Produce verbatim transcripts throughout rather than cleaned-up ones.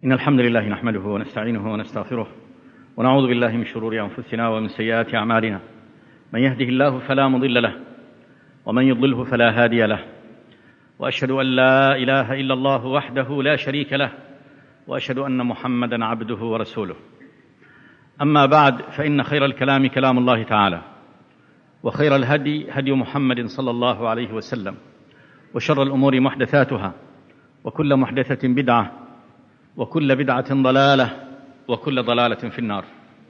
إن الحمد لله نحمده ونستعينه ونستغفره ونعوذ بالله من شرور أنفسنا ومن سيئات أعمالنا. من يهده الله فلا مضل له ومن يضلله فلا هادي له، وأشهد أن لا إله إلا الله وحده لا شريك له، وأشهد أن محمدا عبده ورسوله. أما بعد، فإن خير الكلام كلام الله تعالى، وخير الهدي هدي محمد صلى الله عليه وسلم، وشر الأمور محدثاتها، وكل محدثة بدعة، وكل بدعة ضلالة، وكل ضلالة في النار.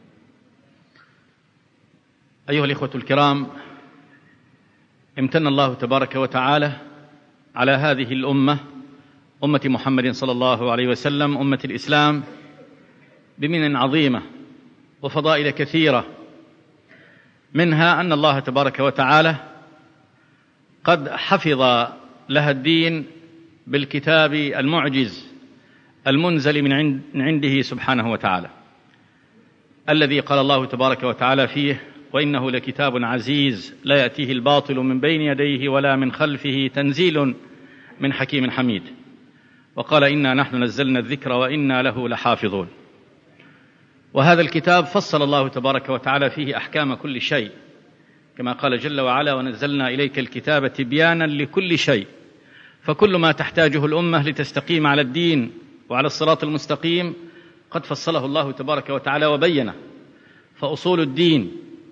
أيها الإخوة الكرام، امتن الله تبارك وتعالى على هذه الأمة، أمة محمد صلى الله عليه وسلم، أمة الإسلام، بمنن عظيمة وفضائل كثيرة، منها أن الله تبارك وتعالى قد حفظ لها الدين بالكتاب المعجز المنزل من عنده سبحانه وتعالى، الذي قال الله تبارك وتعالى فيه: وإنه لكتاب عزيز لا يأتيه الباطل من بين يديه ولا من خلفه تنزيل من حكيم حميد. وقال: إنا نحن نزلنا الذكر وإنا له لحافظون. وهذا الكتاب فصل الله تبارك وتعالى فيه أحكام كل شيء، كما قال جل وعلا: ونزلنا إليك الكتاب تبيانا لكل شيء. فكل ما تحتاجه الأمة لتستقيم على الدين وعلى الصراط المستقيم قد فصله الله تبارك وتعالى وبينه. فأصول الدين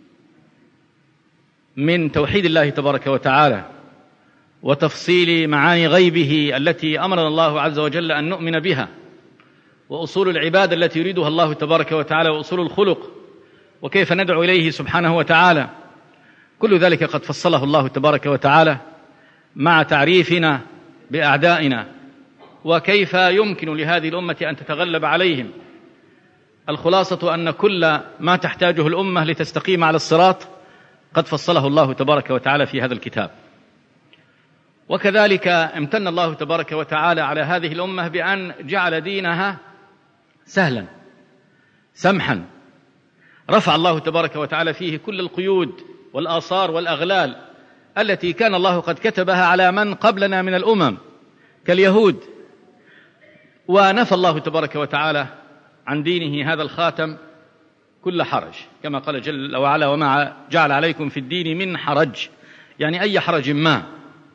من توحيد الله تبارك وتعالى وتفصيل معاني غيبه التي أمرنا الله عز وجل أن نؤمن بها، وأصول العبادة التي يريدها الله تبارك وتعالى، وأصول الخلق وكيف ندعو إليه سبحانه وتعالى، كل ذلك قد فصله الله تبارك وتعالى، مع تعريفنا بأعدائنا وكيف يمكن لهذه الأمة أن تتغلب عليهم. الخلاصة أن كل ما تحتاجه الأمة لتستقيم على الصراط قد فصله الله تبارك وتعالى في هذا الكتاب. وكذلك امتن الله تبارك وتعالى على هذه الأمة بأن جعل دينها سهلا سمحا، رفع الله تبارك وتعالى فيه كل القيود والآثار والأغلال التي كان الله قد كتبها على من قبلنا من الأمم كاليهود، ونفى الله تبارك وتعالى عن دينه هذا الخاتم كل حرج، كما قال جل وعلا: وما جعل عليكم في الدين من حرج، يعني أي حرج ما.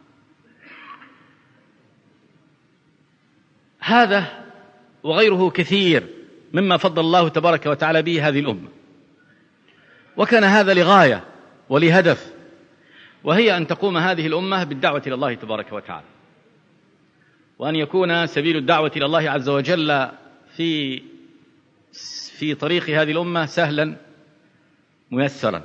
هذا وغيره كثير مما فضل الله تبارك وتعالى به هذه الأمة، وكان هذا لغاية ولهدف، وهي أن تقوم هذه الأمة بالدعوة إلى الله تبارك وتعالى، وأن يكون سبيل الدعوة إلى الله عز وجل في في طريق هذه الأمة سهلا ميسرا.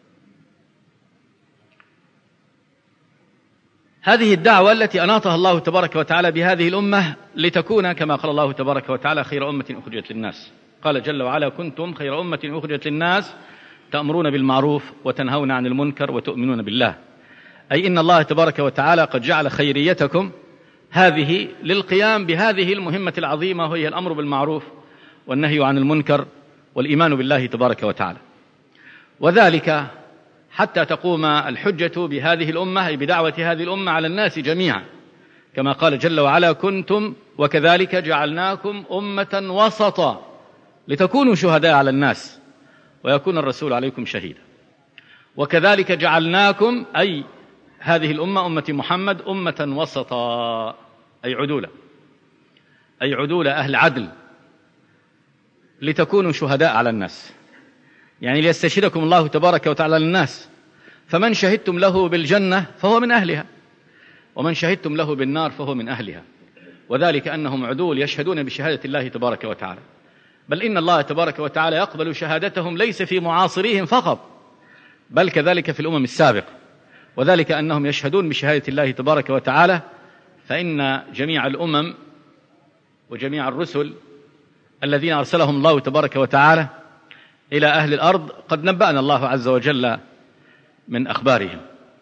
هذه الدعوة التي أناطها الله تبارك وتعالى بهذه الأمة لتكون كما قال الله تبارك وتعالى: خير أمة أخرجت للناس. قال جل وعلا: كنتم خير أمة أخرجت للناس تأمرون بالمعروف وتنهون عن المنكر وتؤمنون بالله. أي إن الله تبارك وتعالى قد جعل خيريتكم هذه للقيام بهذه المهمة العظيمة، وهي الأمر بالمعروف والنهي عن المنكر والإيمان بالله تبارك وتعالى. وذلك حتى تقوم الحجة بهذه الأمة، أي بدعوة هذه الأمة، على الناس جميعا، كما قال جل وعلا: كنتم وكذلك جعلناكم أمة وسطا لتكونوا شهداء على الناس ويكون الرسول عليكم شهيدا. وكذلك جعلناكم، أي هذه الأمة أمة محمد، أمة وسطا، أي عدولة، أي عدولة أهل عدل، لتكونوا شهداء على الناس، يعني ليستشهدكم الله تبارك وتعالى للناس. فمن شهدتم له بالجنة فهو من أهلها، ومن شهدتم له بالنار فهو من أهلها، وذلك أنهم عدول يشهدون بشهادة الله تبارك وتعالى. بل إن الله تبارك وتعالى يقبل شهادتهم ليس في معاصريهم فقط، بل كذلك في الأمم السابقة، وذلك أنهم يشهدون بشهادة الله تبارك وتعالى. فإن جميع الأمم وجميع الرسل الذين أرسلهم الله تبارك وتعالى إلى أهل الأرض قد نبأنا الله عز وجل من أخبارهم،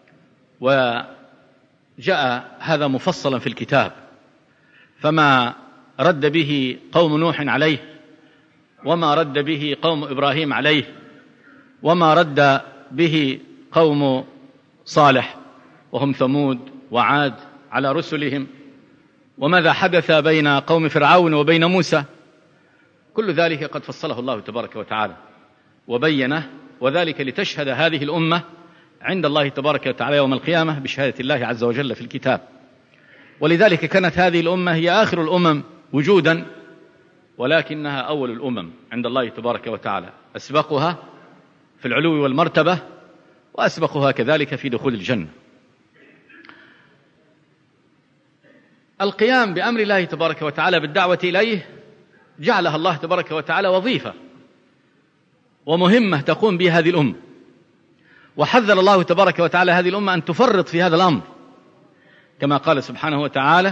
وجاء هذا مفصلا في الكتاب. فما رد به قوم نوح عليه، وما رد به قوم إبراهيم عليه، وما رد به قوم صالح وهم ثمود وعاد على رسلهم، وماذا حدث بين قوم فرعون وبين موسى، كل ذلك قد فصله الله تبارك وتعالى وبينه، وذلك لتشهد هذه الأمة عند الله تبارك وتعالى يوم القيامة بشهادة الله عز وجل في الكتاب. ولذلك كانت هذه الأمة هي آخر الأمم وجودا، ولكنها أول الأمم عند الله تبارك وتعالى، أسبقها في العلو والمرتبة، وأسبقها كذلك في دخول الجنة. القيام بأمر الله تبارك وتعالى بالدعوة إليه جعلها الله تبارك وتعالى وظيفة ومهمة تقوم بها هذه الأمة، وحذر الله تبارك وتعالى هذه الأمة أن تفرط في هذا الأمر، كما قال سبحانه وتعالى: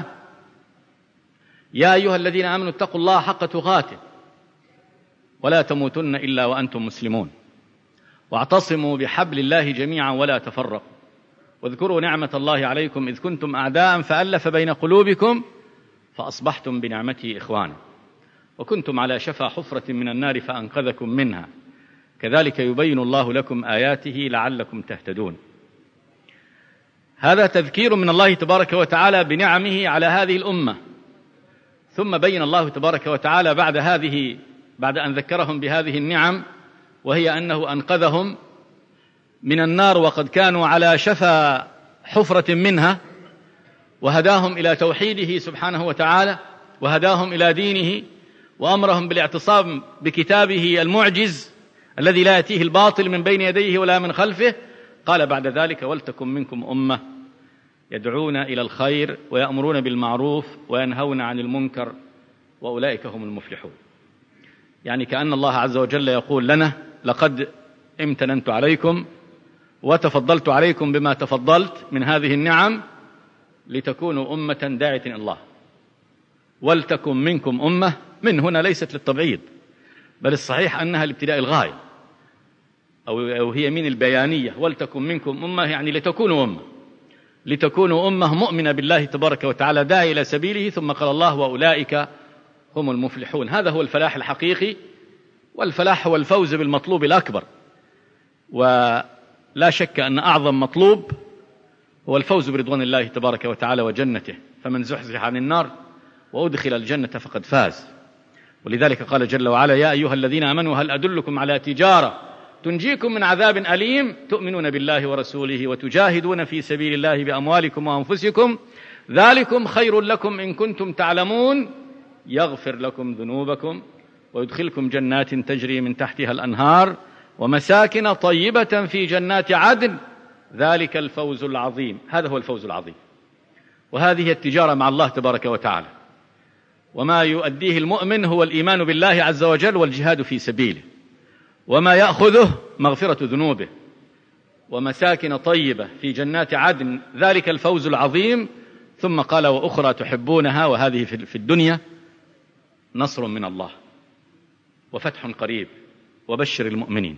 يا أيها الذين آمنوا اتقوا الله حق تقاته ولا تموتن إلا وأنتم مسلمون واعتصموا بحبل الله جميعا ولا تفرقوا واذكروا نعمة الله عليكم إذ كنتم أعداء فألف بين قلوبكم فأصبحتم بنعمته إخوانا وكنتم على شفا حفرة من النار فأنقذكم منها كذلك يبين الله لكم آياته لعلكم تهتدون. هذا تذكير من الله تبارك وتعالى بنعمه على هذه الأمة. ثم بين الله تبارك وتعالى بعد هذه بعد أن ذكرهم بهذه النعم، وهي أنه أنقذهم من النار وقد كانوا على شفا حفرة منها، وهداهم إلى توحيده سبحانه وتعالى، وهداهم إلى دينه، وأمرهم بالاعتصام بكتابه المعجز الذي لا يأتيه الباطل من بين يديه ولا من خلفه. قال بعد ذلك: ولتكن منكم أمة يدعون إلى الخير ويأمرون بالمعروف وينهون عن المنكر وأولئك هم المفلحون. يعني كأن الله عز وجل يقول لنا: لقد امتننت عليكم وتفضلت عليكم بما تفضلت من هذه النعم لتكونوا أمة داعية إلى الله. ولتكن منكم أمة، من هنا ليست للتبعيض، بل الصحيح أنها لابتداء الغاية، أو هي من البيانية. ولتكن منكم أمة يعني لتكونوا أمة، لتكونوا أمة مؤمنة بالله تبارك وتعالى داعي إلى سبيله. ثم قال الله: وأولئك هم المفلحون. هذا هو الفلاح الحقيقي، والفلاح هو الفوز بالمطلوب الأكبر، ولا شك أن أعظم مطلوب هو الفوز برضوان الله تبارك وتعالى وجنته، فمن زحزح عن النار وأدخل الجنة فقد فاز. ولذلك قال جل وعلا: يا أيها الذين آمنوا هل أدلكم على تجارة تنجيكم من عذاب أليم تؤمنون بالله ورسوله وتجاهدون في سبيل الله بأموالكم وأنفسكم ذلكم خير لكم إن كنتم تعلمون يغفر لكم ذنوبكم ويدخلكم جنات تجري من تحتها الأنهار ومساكن طيبة في جنات عدن ذلك الفوز العظيم. هذا هو الفوز العظيم، وهذه التجارة مع الله تبارك وتعالى. وما يؤديه المؤمن هو الإيمان بالله عز وجل والجهاد في سبيله، وما يأخذه مغفرة ذنوبه ومساكن طيبة في جنات عدن ذلك الفوز العظيم. ثم قال: وأخرى تحبونها، وهذه في الدنيا نصر من الله وفتح قريب وبشر المؤمنين.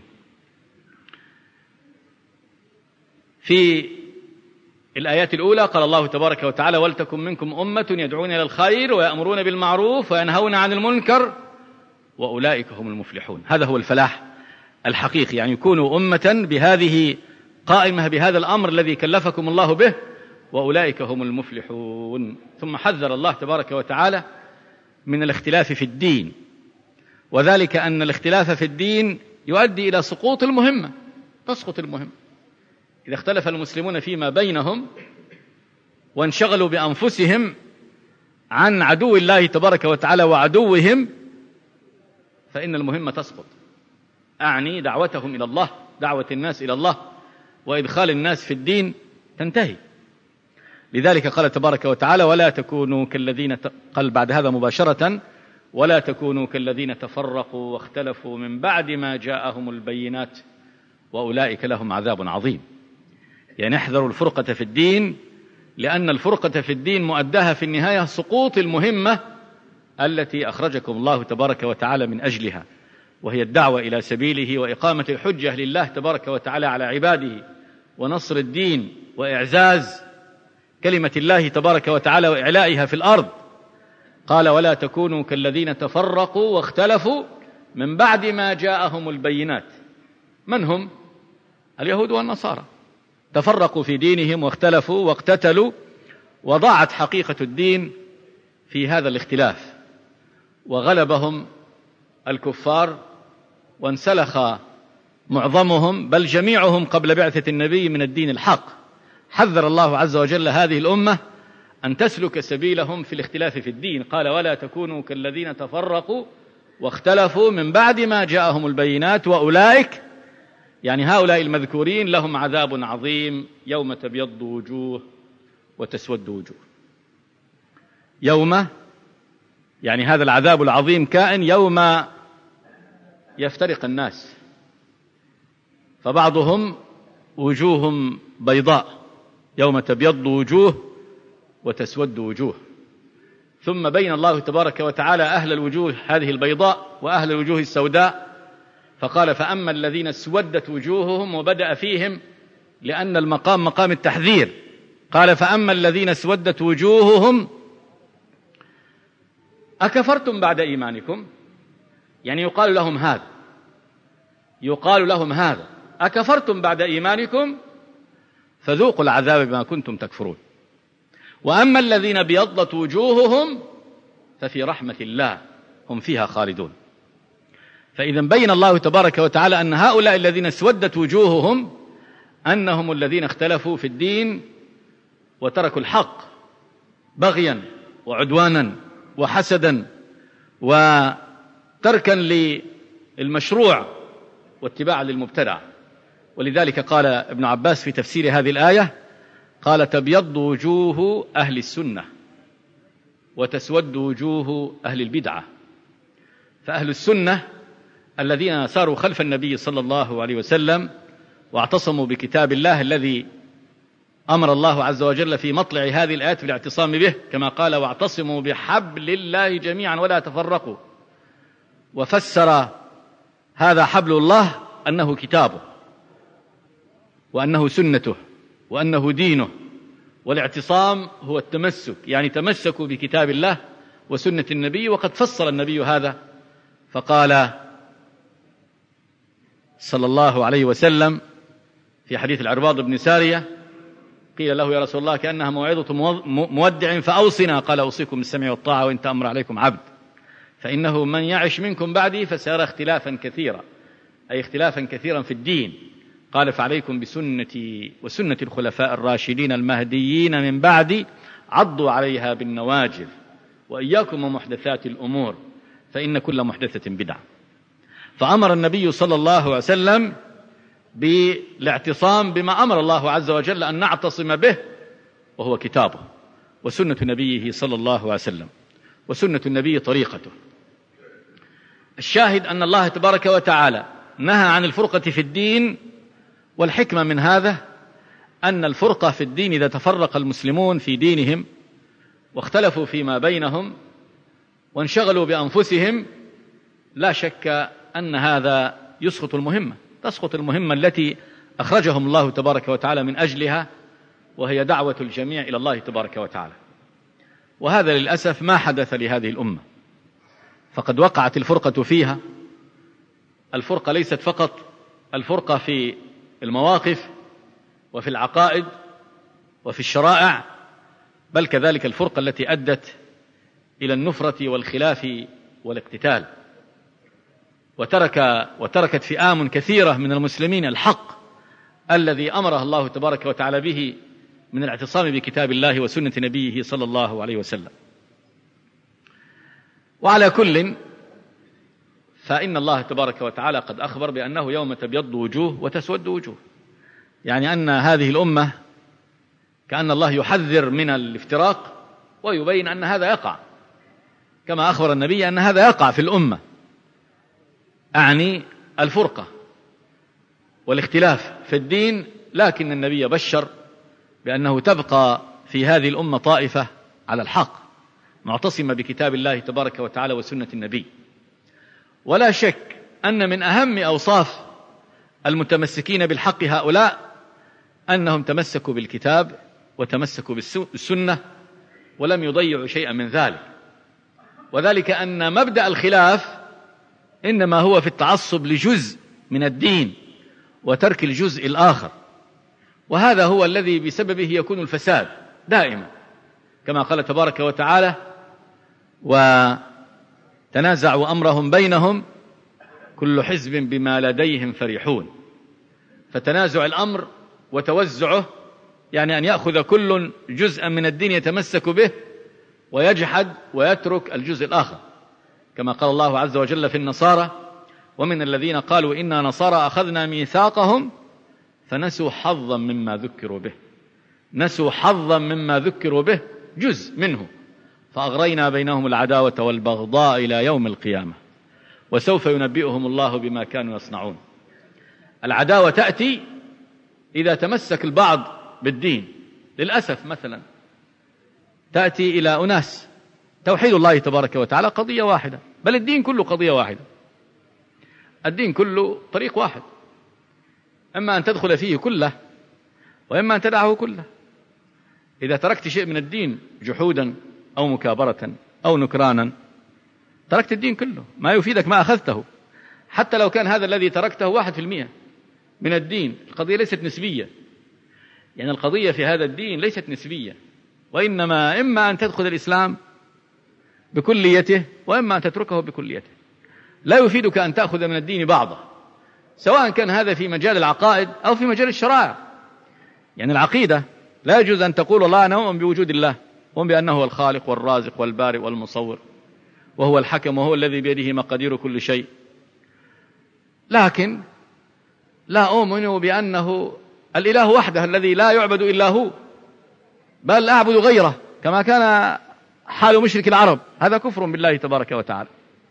في الآيات الأولى قال الله تبارك وتعالى: ولتكن منكم أمة يدعون إلى الخير ويأمرون بالمعروف وينهون عن المنكر وأولئك هم المفلحون. هذا هو الفلاح الحقيقي، يعني يكونوا أمة بهذه قائمة بهذا الأمر الذي كلفكم الله به، وأولئك هم المفلحون. ثم حذر الله تبارك وتعالى من الاختلاف في الدين، وذلك أن الاختلاف في الدين يؤدي إلى سقوط المهمة، تسقط المهمة. إذا اختلف المسلمون فيما بينهم وانشغلوا بأنفسهم عن عدو الله تبارك وتعالى وعدوهم فإن المهمة تسقط. أعني دعوتهم إلى الله، دعوة الناس إلى الله وإدخال الناس في الدين تنتهي. لذلك قال تبارك وتعالى: ولا تكونوا كالذين قال بعد هذا مباشرة: ولا تكونوا كالذين تفرقوا واختلفوا من بعد ما جاءهم البينات وأولئك لهم عذاب عظيم. يعني احذروا الفرقة في الدين، لأن الفرقة في الدين مؤداها في النهاية سقوط المهمة التي أخرجكم الله تبارك وتعالى من أجلها، وهي الدعوة إلى سبيله وإقامة الحجة لله تبارك وتعالى على عباده، ونصر الدين وإعزاز كلمة الله تبارك وتعالى وإعلائها في الأرض. قال: ولا تكونوا كالذين تفرقوا واختلفوا من بعد ما جاءهم البينات. من هم؟ اليهود والنصارى، تفرقوا في دينهم واختلفوا واقتتلوا، وضاعت حقيقة الدين في هذا الاختلاف، وغلبهم الكفار وانسلخ معظمهم بل جميعهم قبل بعثة النبي من الدين الحق. حذر الله عز وجل هذه الأمة أن تسلك سبيلهم في الاختلاف في الدين، قال ولا تكونوا كالذين تفرقوا واختلفوا من بعد ما جاءهم البينات وأولئك يعني هؤلاء المذكورين لهم عذاب عظيم يوم تبيض وجوه وتسود وجوه. يوم يعني هذا العذاب العظيم كائن يوم يفترق الناس، فبعضهم وجوههم بيضاء يوم تبيض وجوه وتسود وجوه، ثم بين الله تبارك وتعالى أهل الوجوه هذه البيضاء وأهل الوجوه السوداء، فقال فأما الذين اسودت وجوههم، وبدأ فيهم لأن المقام مقام التحذير، قال فأما الذين اسودت وجوههم أكفرتم بعد إيمانكم، يعني يقال لهم هذا يقال لهم هذا أكفرتم بعد إيمانكم فذوقوا العذاب بما كنتم تكفرون. وأما الذين ابيضت وجوههم ففي رحمة الله هم فيها خالدون. فإذا بين الله تبارك وتعالى أن هؤلاء الذين اسودت وجوههم أنهم الذين اختلفوا في الدين وتركوا الحق بغيا وعدوانا وحسدا وتركا للمشروع واتباعا للمبتدع. ولذلك قال ابن عباس في تفسير هذه الآية قال تبيض وجوه أهل السنة وتسود وجوه أهل البدعة. فأهل السنة الذين ساروا خلف النبي صلى الله عليه وسلم واعتصموا بكتاب الله الذي أمر الله عز وجل في مطلع هذه الآيات بالاعتصام به، كما قال واعتصموا بحبل الله جميعا ولا تفرقوا، وفسر هذا حبل الله أنه كتابه وأنه سنته وأنه دينه، والاعتصام هو التمسك، يعني تمسكوا بكتاب الله وسنة النبي. وقد فصل النبي هذا فقال صلى الله عليه وسلم في حديث العرباض بن سارية قيل له يا رسول الله كأنها موعظة مودع فأوصنا، قال أوصيكم بالسمع والطاعة وإن تأمر عليكم عبد، فإنه من يعش منكم بعدي فسيرى اختلافا كثيرا، أي اختلافا كثيرا في الدين. قال فعليكم بسنتي وسنة الخلفاء الراشدين المهديين من بعدي عضوا عليها بالنواجذ وإياكم ومحدثات الأمور فإن كل محدثة بدعة. فأمر النبي صلى الله عليه وسلم بالاعتصام بما أمر الله عز وجل أن نعتصم به، وهو كتابه وسنة نبيه صلى الله عليه وسلم، وسنة النبي طريقته. الشاهد أن الله تبارك وتعالى نهى عن الفرقة في الدين، والحكمة من هذا أن الفرقة في الدين إذا تفرق المسلمون في دينهم واختلفوا فيما بينهم وانشغلوا بأنفسهم، لا شك أن هذا يسقط المهمة تسقط المهمة التي أخرجهم الله تبارك وتعالى من أجلها، وهي دعوة الجميع إلى الله تبارك وتعالى. وهذا للأسف ما حدث لهذه الأمة، فقد وقعت الفرقة فيها. الفرقة ليست فقط الفرقة في المواقف وفي العقائد وفي الشرائع، بل كذلك الفرقة التي أدت إلى النفرة والخلاف والاقتتال. وترك وتركت فئام كثيرة من المسلمين الحق الذي أمره الله تبارك وتعالى به من الاعتصام بكتاب الله وسنة نبيه صلى الله عليه وسلم. وعلى كل فإن الله تبارك وتعالى قد أخبر بأنه يوم تبيض وجوه وتسود وجوه، يعني أن هذه الأمة كأن الله يحذر من الافتراق ويبين أن هذا يقع، كما أخبر النبي أن هذا يقع في الأمة، أعني الفرقة والاختلاف في الدين. لكن النبي بشر بأنه تبقى في هذه الأمة طائفة على الحق معتصمة بكتاب الله تبارك وتعالى وسنة النبي. ولا شك أن من أهم أوصاف المتمسكين بالحق هؤلاء أنهم تمسكوا بالكتاب وتمسكوا بالسنة ولم يضيعوا شيئا من ذلك، وذلك أن مبدأ الخلاف إنما هو في التعصب لجزء من الدين وترك الجزء الآخر، وهذا هو الذي بسببه يكون الفساد دائما، كما قال تبارك وتعالى وتنازعوا أمرهم بينهم كل حزب بما لديهم فرحون. فتنازع الأمر وتوزعه يعني أن يأخذ كل جزءا من الدين يتمسك به ويجحد ويترك الجزء الآخر، كما قال الله عز وجل في النصارى: ومن الذين قالوا إنا نصارى أخذنا ميثاقهم فنسوا حظا مما ذكروا به. نسوا حظا مما ذكروا به، جزء منه، فأغرينا بينهم العداوة والبغضاء إلى يوم القيامة وسوف ينبئهم الله بما كانوا يصنعون. العداوة تأتي إذا تمسك البعض بالدين. للأسف مثلا تأتي إلى أناس توحيد الله تبارك وتعالى قضية واحدة، بل الدين كله قضية واحدة، الدين كله طريق واحد، إما أن تدخل فيه كله وإما أن تدعه كله. إذا تركت شيء من الدين جحودا أو مكابرة أو نكرانا تركت الدين كله، ما يفيدك ما أخذته، حتى لو كان هذا الذي تركته واحد في المئة من الدين. القضية ليست نسبية، يعني القضية في هذا الدين ليست نسبية، وإنما إما أن تدخل الإسلام بكليته وإما أن تتركه بكليته. لا يفيدك أن تأخذ من الدين بعضه، سواء كان هذا في مجال العقائد أو في مجال الشرائع. يعني العقيدة لا يجوز أن تقول الله أنا أؤمن بوجود الله، أؤمن بأنه هو الخالق والرازق والبارئ والمصور وهو الحكم وهو الذي بيده مقادير كل شيء، لكن لا أؤمن بأنه الإله وحده الذي لا يعبد إلا هو، بل أعبد غيره كما كان حال مشرك العرب. هذا كفر بالله تبارك وتعالى.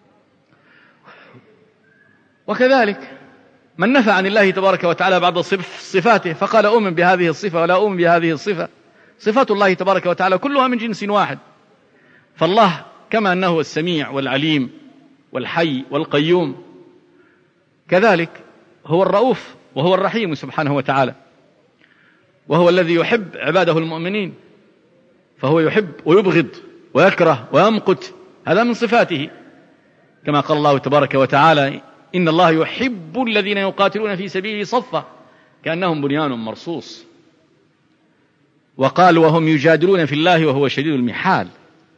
وكذلك من نفى عن الله تبارك وتعالى بعض صفاته فقال أؤمن بهذه الصفة ولا أؤمن بهذه الصفة، صفات الله تبارك وتعالى كلها من جنس واحد. فالله كما أنه السميع والعليم والحي والقيوم، كذلك هو الرؤوف وهو الرحيم سبحانه وتعالى، وهو الذي يحب عباده المؤمنين، فهو يحب ويبغض ويكره ويمقت، هذا من صفاته، كما قال الله تبارك وتعالى: إن الله يحب الذين يقاتلون في سبيله صفا كأنهم بنيان مرصوص. وقال: وهم يجادلون في الله وهو شديد المحال،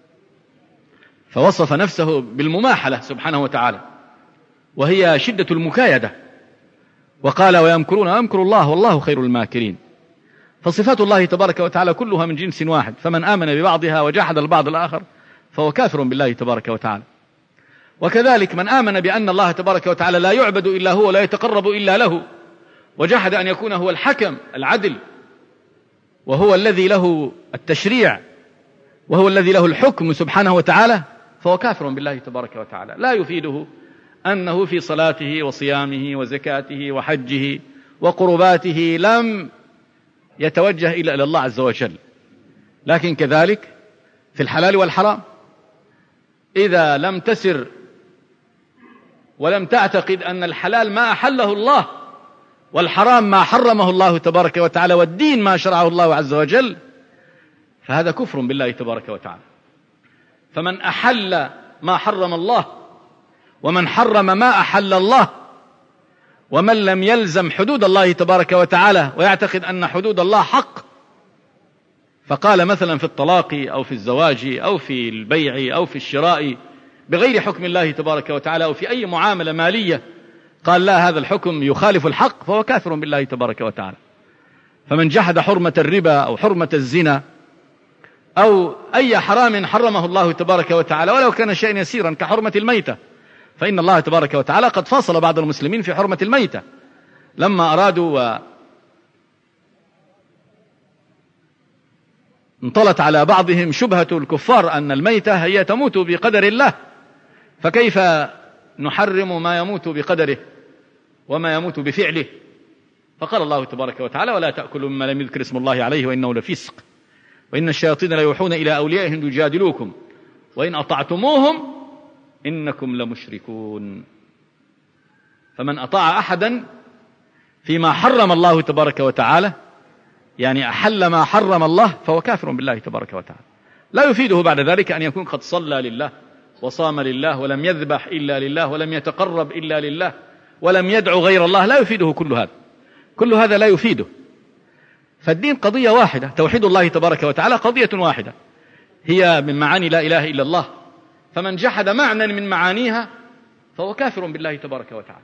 فوصف نفسه بالمماحلة سبحانه وتعالى، وهي شدة المكايدة. وقال: ويمكرون ويمكر الله والله خير الماكرين. فصفات الله تبارك وتعالى كلها من جنس واحد، فمن آمن ببعضها وجحد البعض الآخر فهو كافر بالله تبارك وتعالى. وكذلك من آمن بأن الله تبارك وتعالى لا يعبد إلا هو ولا يتقرب إلا له، وجحد أن يكون هو الحكم العدل وهو الذي له التشريع وهو الذي له الحكم سبحانه وتعالى، فهو كافر بالله تبارك وتعالى. لا يفيده أنه في صلاته وصيامه وزكاته وحجه وقرباته لم يتوجه إلى الله عز وجل. لكن كذلك في الحلال والحرام إذا لم تسر ولم تعتقد أن الحلال ما أحله الله والحرام ما حرمه الله تبارك وتعالى والدين ما شرعه الله عز وجل، فهذا كفر بالله تبارك وتعالى. فمن أحل ما حرم الله ومن حرم ما أحل الله ومن لم يلزم حدود الله تبارك وتعالى ويعتقد أن حدود الله حق، فقال مثلا في الطلاق أو في الزواج أو في البيع أو في الشراء بغير حكم الله تبارك وتعالى أو في أي معاملة مالية قال لا هذا الحكم يخالف الحق، فهو كافر بالله تبارك وتعالى. فمن جحد حرمة الربا أو حرمة الزنا أو أي حرام حرمه الله تبارك وتعالى ولو كان شيئا يسيرا كحرمة الميتة، فإن الله تبارك وتعالى قد فاصل بعض المسلمين في حرمة الميتة لما أرادوا انطلت على بعضهم شبهة الكفار أن الميتة هي تموت بقدر الله، فكيف نحرم ما يموت بقدره وما يموت بفعله؟ فقال الله تبارك وتعالى: ولا تأكلوا مما لم يذكر اسم الله عليه وإنه لفسق وإن الشياطين ليوحون إلى أوليائهم يجادلوكم وإن أطعتموهم إنكم لمشركون. فمن أطاع أحدا فيما حرم الله تبارك وتعالى، يعني أحل ما حرم الله، فهو كافر بالله تبارك وتعالى. لا يفيده بعد ذلك أن يكون قد صلى لله وصام لله ولم يذبح إلا لله ولم يتقرب إلا لله ولم يدعو غير الله، لا يفيده كل هذا، كل هذا لا يفيده. فالدين قضية واحدة، توحيد الله تبارك وتعالى قضية واحدة هي من معاني لا إله إلا الله، فمن جحد معنى من معانيها فهو كافر بالله تبارك وتعالى.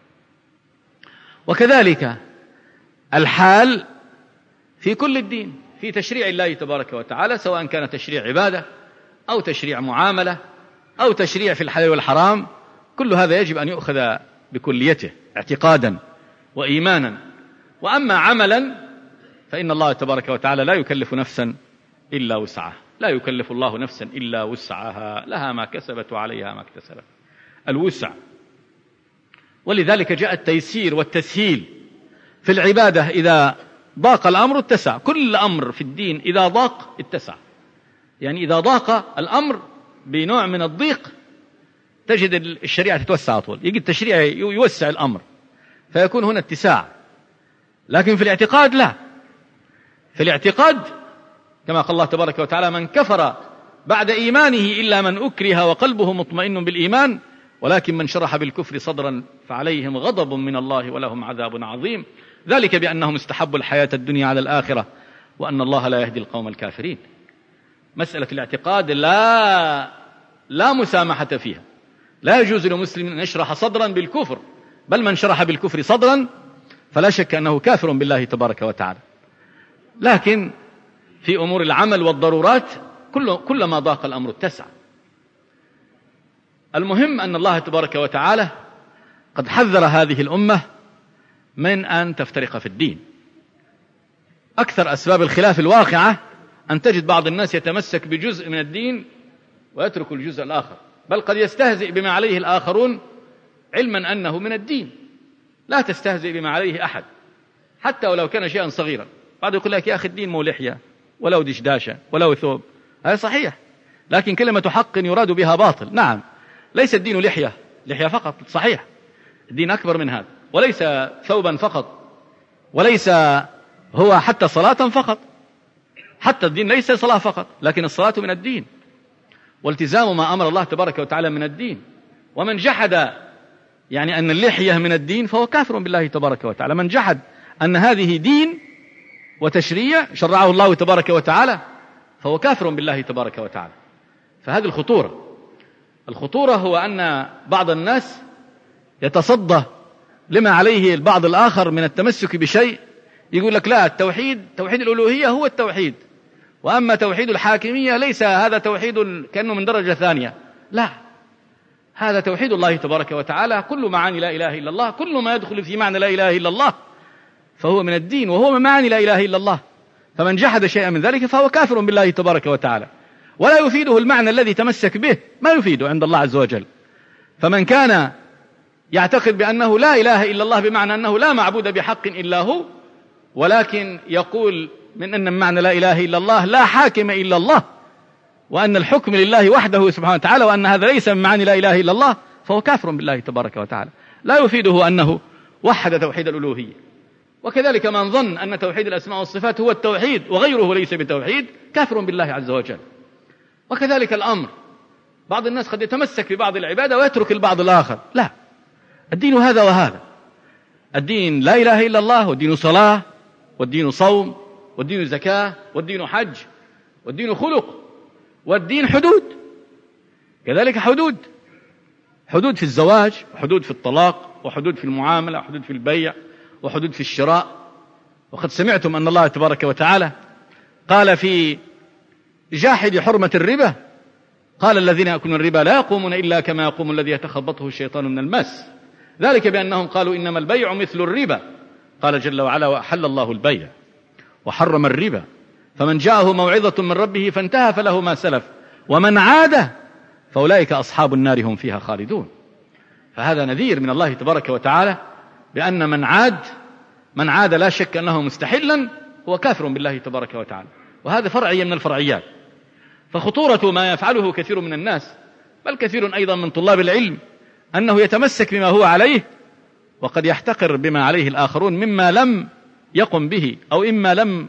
وكذلك الحال في كل الدين، في تشريع الله تبارك وتعالى، سواء كان تشريع عبادة أو تشريع معاملة أو تشريع في الحلال والحرام، كل هذا يجب أن يؤخذ بكليته اعتقادا وإيمانا. وأما عملا فإن الله تبارك وتعالى لا يكلف نفسا إلا وسعها، لا يكلف الله نفسا إلا وسعها، لها ما كسبت وعليها ما اكتسبت، الوسع. ولذلك جاء التيسير والتسهيل في العبادة، إذا ضاق الأمر اتسع، كل أمر في الدين إذا ضاق اتسع، يعني إذا ضاق الأمر بنوع من الضيق تجد الشريعة تتوسع طول، يجي التشريع يوسع الأمر فيكون هنا اتساع. لكن في الاعتقاد لا، في الاعتقاد كما قال الله تبارك وتعالى: من كفر بعد إيمانه إلا من أكره وقلبه مطمئن بالإيمان ولكن من شرح بالكفر صدرا فعليهم غضب من الله ولهم عذاب عظيم، ذلك بأنهم استحبوا الحياة الدنيا على الآخرة وأن الله لا يهدي القوم الكافرين. مسألة الاعتقاد لا لا مسامحة فيها، لا يجوز لمسلم أن يشرح صدرا بالكفر، بل من شرح بالكفر صدرا فلا شك أنه كافر بالله تبارك وتعالى. لكن في أمور العمل والضرورات كل كلما ضاق الأمر اتسع. المهم أن الله تبارك وتعالى قد حذر هذه الأمة من أن تفترق في الدين. أكثر أسباب الخلاف الواقعة أن تجد بعض الناس يتمسك بجزء من الدين ويترك الجزء الآخر، بل قد يستهزئ بما عليه الآخرون علما أنه من الدين. لا تستهزئ بما عليه أحد حتى ولو كان شيئا صغيرا. بعض يقول لك: يا أخي الدين مو لحية ولو دشداشة ولو ثوب. هذا صحيح، لكن كلمة حق يراد بها باطل. نعم، ليس الدين لحية لحية فقط، صحيح، الدين أكبر من هذا، وليس ثوبا فقط، وليس هو حتى صلاة فقط، حتى الدين ليس صلاة فقط، لكن الصلاة من الدين، والتزام ما أمر الله تبارك وتعالى من الدين. ومن جحد يعني أن اللحية من الدين فهو كافر بالله تبارك وتعالى. من جحد أن هذه دين وتشريع شرعه الله تبارك وتعالى فهو كافر بالله تبارك وتعالى. فهذه الخطورة. الخطورة هو أن بعض الناس يتصدى لما عليه البعض الآخر من التمسك بشيء، يقول لك: لا، التوحيد توحيد الألوهية هو التوحيد، وأما توحيد الحاكمية ليس هذا توحيد كأنه من درجة ثانية. لا، هذا توحيد الله تبارك وتعالى، كل معاني لا إله إلا الله، كل ما يدخل في معنى لا إله إلا الله فهو من الدين، وهو من معاني لا إله إلا الله. فمن جحد شيئا من ذلك فهو كافر بالله تبارك وتعالى، ولا يفيده المعنى الذي تمسك به، ما يفيده عند الله عز وجل. فمن كان يعتقد بأنه لا إله إلا الله بمعنى أنه لا معبود بحق إلا هو، ولكن يقول من أن معنى لا إله إلا الله لا حاكم إلا الله، وأن الحكم لله وحده سبحانه وتعالى، وأن هذا ليس من معاني لا إله إلا الله، فهو كافر بالله تبارك وتعالى، لا يفيده أنه وحد توحيد الألوهية. وكذلك من ظن أن توحيد الأسماء والصفات هو التوحيد وغيره ليس بتوحيد، كافر بالله عز وجل. وكذلك الأمر، بعض الناس قد يتمسك ببعض العبادة ويترك البعض الآخر. لا، الدين هذا وهذا، الدين لا إله إلا الله، والدين صلاة، والدين صوم، والدين زكاة، والدين حج، والدين خلق، والدين حدود. كذلك حدود، حدود في الزواج، وحدود في الطلاق، وحدود في المعاملة، وحدود في البيع، وحدود في الشراء. وقد سمعتم أن الله تبارك وتعالى قال في جاحد حرمة الربا: قال الذين يأكلون الربا لا يقومون إلا كما يقوم الذي يتخبطه الشيطان من المس، ذلك بأنهم قالوا إنما البيع مثل الربا. قال جل وعلا: وأحل الله البيع وحرم الربا، فمن جاءه موعظة من ربه فانتهى فله ما سلف ومن عاد فأولئك أصحاب النار هم فيها خالدون. فهذا نذير من الله تبارك وتعالى بأن من عاد من عاد لا شك أنه مستحلا هو كافر بالله تبارك وتعالى. وهذا فرعية من الفرعيات. فخطورة ما يفعله كثير من الناس، بل كثير أيضا من طلاب العلم، أنه يتمسك بما هو عليه وقد يحتقر بما عليه الآخرون مما لم يقم به، أو إما لم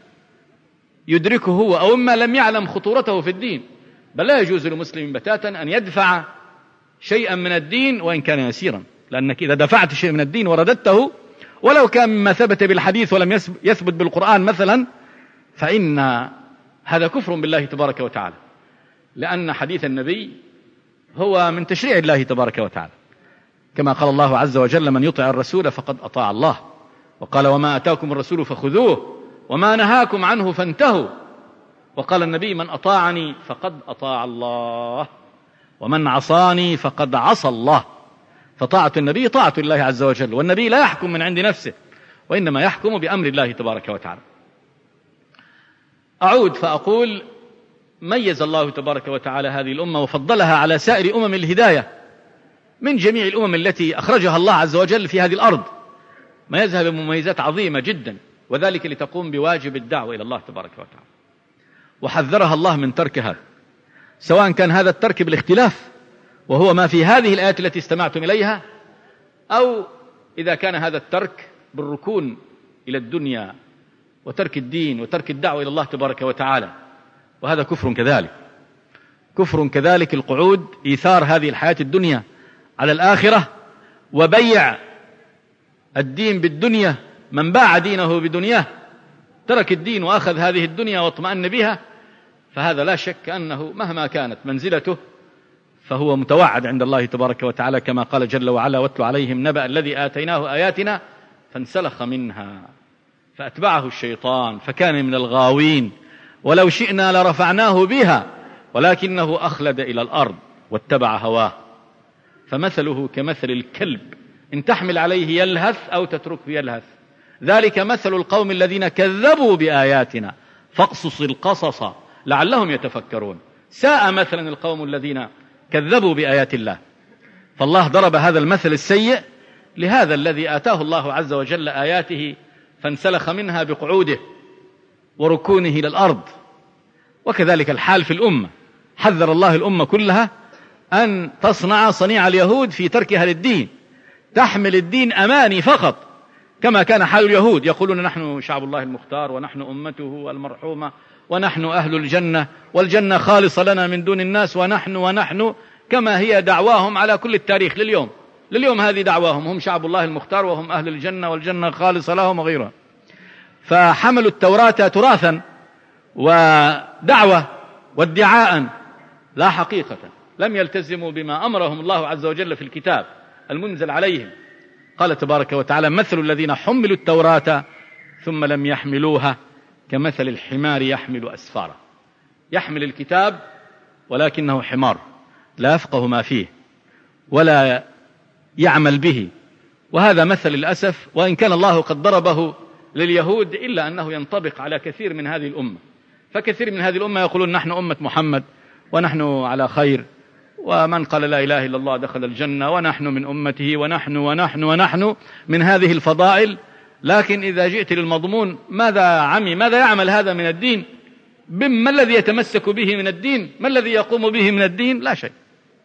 يدركه هو، أو إما لم يعلم خطورته في الدين. بل لا يجوز لمسلم بتاتا أن يدفع شيئا من الدين وإن كان يسيرا، لأنك إذا دفعت شيء من الدين ورددته ولو كان مما ثبت بالحديث ولم يثبت بالقرآن مثلا، فإن هذا كفر بالله تبارك وتعالى، لأن حديث النبي هو من تشريع الله تبارك وتعالى. كما قال الله عز وجل: من يطع الرسول فقد أطاع الله. وقال: وما أتاكم الرسول فخذوه وما نهاكم عنه فانتهوا. وقال النبي: من أطاعني فقد أطاع الله ومن عصاني فقد عصى الله. فطاعة النبي طاعة الله عز وجل، والنبي لا يحكم من عند نفسه وإنما يحكم بأمر الله تبارك وتعالى. أعود فأقول: ميز الله تبارك وتعالى هذه الأمة وفضلها على سائر أمم الهداية من جميع الأمم التي أخرجها الله عز وجل في هذه الأرض، ميزها بمميزات عظيمة جدا، وذلك لتقوم بواجب الدعوة إلى الله تبارك وتعالى. وحذرها الله من ترك هذا، سواء كان هذا الترك بالاختلاف وهو ما في هذه الآيات التي استمعتم إليها، أو إذا كان هذا الترك بالركون إلى الدنيا وترك الدين وترك الدعوة إلى الله تبارك وتعالى، وهذا كفر كذلك. كفر كذلك القعود، إيثار هذه الحياة الدنيا على الآخرة، وبيع الدين بالدنيا. من باع دينه بدنياه، ترك الدين وأخذ هذه الدنيا واطمأن بها، فهذا لا شك أنه مهما كانت منزلته فهو متوعد عند الله تبارك وتعالى، كما قال جل وعلا: واتل عليهم نبأ الذي آتيناه آياتنا فانسلخ منها فأتبعه الشيطان فكان من الغاوين ولو شئنا لرفعناه بها ولكنه أخلد إلى الأرض واتبع هواه فمثله كمثل الكلب إن تحمل عليه يلهث أو تتركه يلهث، ذلك مثل القوم الذين كذبوا بآياتنا فاقصص القصص لعلهم يتفكرون. ساء مثلا القوم الذين كذبوا بآيات الله. فالله ضرب هذا المثل السيء لهذا الذي آتاه الله عز وجل آياته فانسلخ منها بقعوده وركونه إلى الأرض. وكذلك الحال في الأمة، حذر الله الأمة كلها أن تصنع صنيع اليهود في تركها للدين، تحمل الدين أماني فقط، كما كان حال اليهود، يقولون: نحن شعب الله المختار ونحن أمته المرحومة ونحن أهل الجنة والجنة خالصة لنا من دون الناس ونحن ونحن كما هي دعواهم على كل التاريخ لليوم. لليوم هذه دعواهم، هم شعب الله المختار وهم أهل الجنة والجنة خالصة لهم وغيرها. فحملوا التوراة تراثا ودعوة وادعاء لا حقيقة، لم يلتزموا بما أمرهم الله عز وجل في الكتاب المنزل عليهم. قال تبارك وتعالى: مثل الذين حملوا التوراة ثم لم يحملوها كمثل الحمار يحمل أسفارا. يحمل الكتاب ولكنه حمار لا يفقه ما فيه ولا يعمل به، وهذا مثل للأسف، وإن كان الله قد ضربه لليهود إلا أنه ينطبق على كثير من هذه الأمة. فكثير من هذه الأمة يقولون: نحن أمة محمد ونحن على خير، ومن قال لا إله إلا الله دخل الجنة، ونحن من أمته، ونحن ونحن ونحن من هذه الفضائل. لكن إذا جئت للمضمون، ماذا عمي ماذا يعمل هذا من الدين؟ ما الذي يتمسك به من الدين؟ ما الذي يقوم به من الدين؟ لا شيء.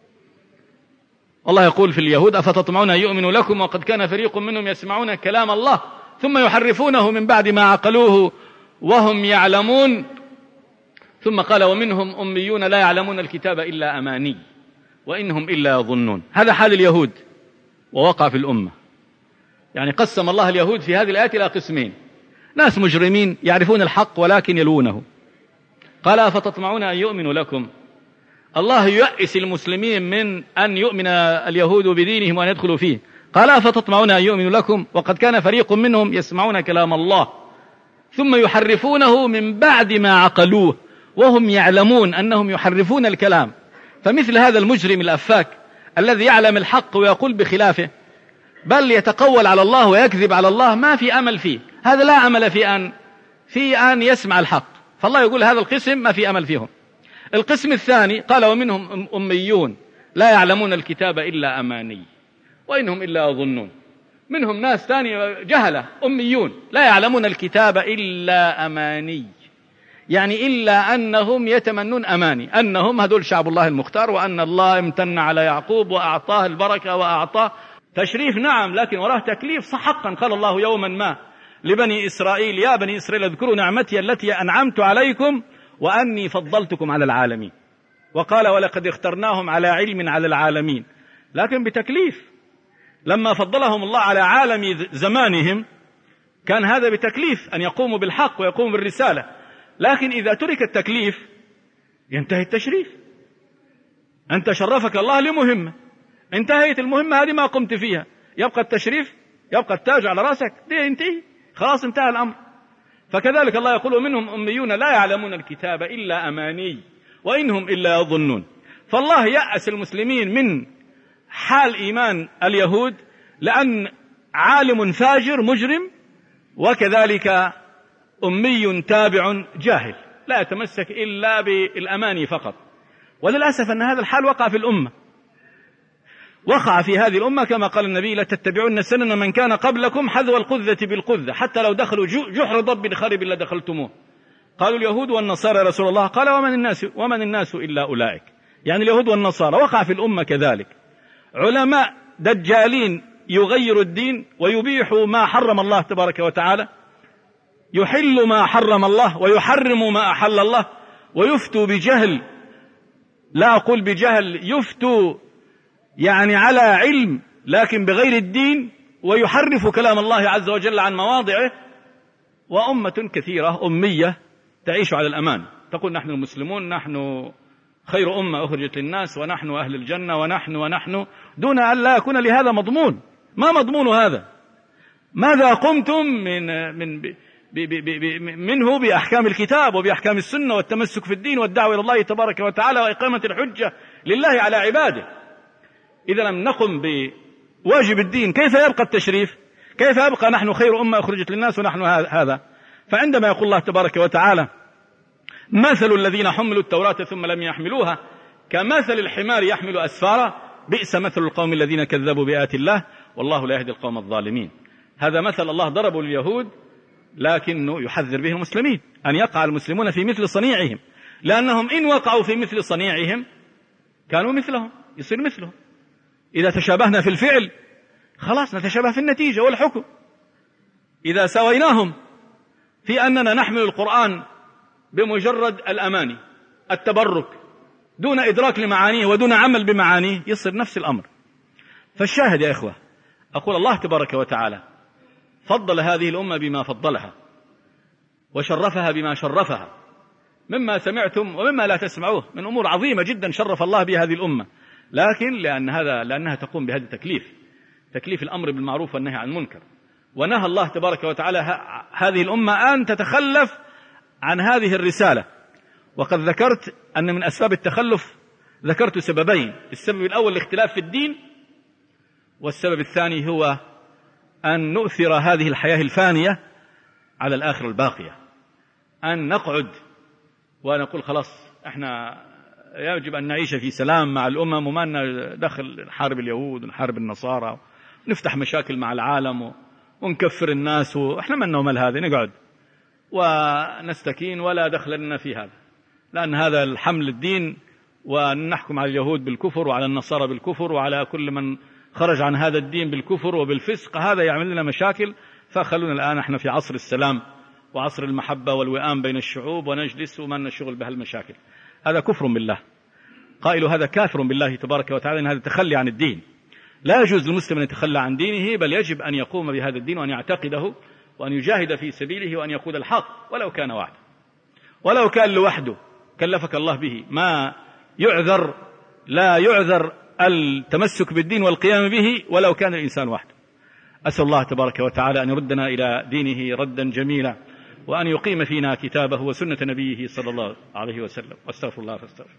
الله يقول في اليهود: أفتطمعون أن يؤمنوا لكم وقد كان فريق منهم يسمعون كلام الله ثم يحرفونه من بعد ما عقلوه وهم يعلمون. ثم قال: ومنهم أميون لا يعلمون الكتاب إلا أماني وإنهم إلا يظنون. هذا حال اليهود ووقع في الأمة. يعني قسم الله اليهود في هذه الآيات إلى قسمين: ناس مجرمين يعرفون الحق ولكن يلونه. قال: أفتطمعون أن يؤمنوا لكم. الله يؤس المسلمين من أن يؤمن اليهود بدينهم وأن يدخلوا فيه. قال: أفتطمعون أن يؤمنوا لكم وقد كان فريق منهم يسمعون كلام الله ثم يحرفونه من بعد ما عقلوه وهم يعلمون أنهم يحرفون الكلام. فمثل هذا المجرم الأفاك الذي يعلم الحق ويقول بخلافه، بل يتقول على الله ويكذب على الله، ما في أمل فيه. هذا لا أمل في أن في أن يسمع الحق. فالله يقول هذا القسم ما في أمل فيهم. القسم الثاني قال: ومنهم أميون لا يعلمون الكتاب إلا أماني وإنهم إلا يظنون. منهم ناس ثاني جهلة أميون لا يعلمون الكتاب إلا أماني، يعني إلا أنهم يتمنون أماني، أنهم هدول شعب الله المختار، وأن الله امتن على يعقوب وأعطاه البركة وأعطاه تشريف. نعم، لكن وراه تكليف صح حقا. قال الله يوما ما لبني إسرائيل: يا بني إسرائيل اذكروا نعمتي التي أنعمت عليكم وأني فضلتكم على العالمين. وقال: ولقد اخترناهم على علم على العالمين، لكن بتكليف. لما فضلهم الله على عالم زمانهم كان هذا بتكليف أن يقوموا بالحق ويقوموا بالرسالة، لكن إذا ترك التكليف ينتهي التشريف. أنت شرفك الله لمهمة، انتهيت المهمة هذه ما قمت فيها، يبقى التشريف، يبقى التاج على رأسك، دي انتهي، خلاص انتهى الأمر. فكذلك الله يقول منهم أميون لا يعلمون الكتاب إلا أماني وإنهم إلا يظنون. فالله يأس المسلمين من حال إيمان اليهود، لأن عالم فاجر مجرم وكذلك أمي تابع جاهل لا يتمسك إلا بالأماني فقط. وللأسف أن هذا الحال وقع في الأمة، وقع في هذه الأمة كما قال النبي لتتبعون سنن من كان قبلكم حذو القذة بالقذة، حتى لو دخلوا جحر ضب خرب لدخلتموه. قالوا اليهود والنصارى يا رسول الله، قال ومن الناس ومن الناس إلا أولئك، يعني اليهود والنصارى. وقع في الأمة كذلك علماء دجالين يغيروا الدين ويبيحوا ما حرم الله تبارك وتعالى، يحل ما حرم الله ويحرم ما أحل الله، ويفتوا بجهل، لا أقول بجهل، يفتوا يعني على علم لكن بغير الدين، ويحرف كلام الله عز وجل عن مواضعه. وأمة كثيرة أمية تعيش على الأمان، تقول نحن المسلمون، نحن خير أمة أخرجت للناس، ونحن أهل الجنة، ونحن ونحن دون أن لا يكون لهذا مضمون. ما مضمون هذا؟ ماذا قمتم من من ب ب ب ب منه بأحكام الكتاب وبأحكام السنة والتمسك في الدين والدعوة إلى الله تبارك وتعالى وإقامة الحجة لله على عباده؟ إذا لم نقم بواجب الدين كيف يبقى التشريف؟ كيف يبقى نحن خير أمة أخرجت للناس ونحن هذا؟ فعندما يقول الله تبارك وتعالى مثل الذين حملوا التوراة ثم لم يحملوها كمثل الحمار يحمل أسفارا بئس مثل القوم الذين كذبوا بآيات الله والله لا يهدي القوم الظالمين. هذا مثل الله ضربه لليهود، لكنه يحذر به المسلمين أن يقع المسلمون في مثل صنيعهم، لأنهم إن وقعوا في مثل صنيعهم كانوا مثلهم، يصير مثلهم. إذا تشابهنا في الفعل خلاص نتشابه في النتيجة والحكم. إذا سويناهم في أننا نحمل القرآن بمجرد الأماني التبرك دون إدراك لمعانيه ودون عمل بمعانيه يصير نفس الأمر. فالشاهد يا إخوة، أقول الله تبارك وتعالى فضل هذه الأمة بما فضلها وشرفها بما شرفها، مما سمعتم ومما لا تسمعوه من أمور عظيمة جدا شرف الله بها هذه الأمة، لكن لأن هذا لأنها تقوم بهذا التكليف، تكليف الأمر بالمعروف والنهي عن المنكر. ونهى الله تبارك وتعالى هذه الأمة أن تتخلف عن هذه الرسالة. وقد ذكرت أن من أسباب التخلف ذكرت سببين، السبب الأول الاختلاف في الدين، والسبب الثاني هو أن نؤثر هذه الحياة الفانية على الآخرة الباقية، أن نقعد ونقول خلاص احنا يجب أن نعيش في سلام مع الأمم وما ندخل نحارب اليهود ونحارب النصارى ونفتح مشاكل مع العالم ونكفر الناس، وإحنا من نومل هذه نقعد ونستكين ولا دخل لنا في هذا، لأن هذا الحمل الدين ونحكم على اليهود بالكفر وعلى النصارى بالكفر وعلى كل من خرج عن هذا الدين بالكفر وبالفسق، هذا يعمل لنا مشاكل. فخلونا الآن احنا في عصر السلام وعصر المحبة والوئام بين الشعوب ونجلس وما لنا شغل بهالمشاكل. هذا كفر بالله، قائل هذا كافر بالله تبارك وتعالى، إن هذا تخلي عن الدين. لا يجوز للمسلم أن يتخلى عن دينه، بل يجب أن يقوم بهذا الدين وأن يعتقده وأن يجاهد في سبيله وأن يقود الحق ولو كان وحده، ولو كان لوحده كلفك الله به، ما يعذر، لا يعذر التمسك بالدين والقيام به ولو كان الإنسان وحده. أسأل الله تبارك وتعالى أن يردنا إلى دينه ردا جميلا، وأن يقيم فينا كتابه وسنة نبيه صلى الله عليه وسلم. واستغفر الله فاستغفر.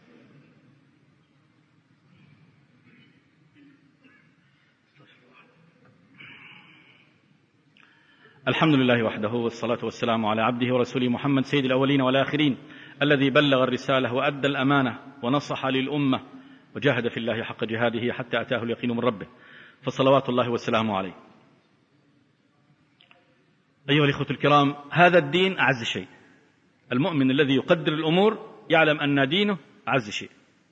الحمد لله وحده، والصلاة والسلام على عبده ورسوله محمد سيد الأولين والآخرين، الذي بلغ الرسالة وأدى الأمانة ونصح للأمة وجاهد في الله حق جهاده حتى أتاه اليقين من ربه، فصلوات الله والسلام عليه. أيها الإخوة الكرام، هذا الدين أعز شيء. المؤمن الذي يقدر الأمور يعلم أن دينه أعز شيء.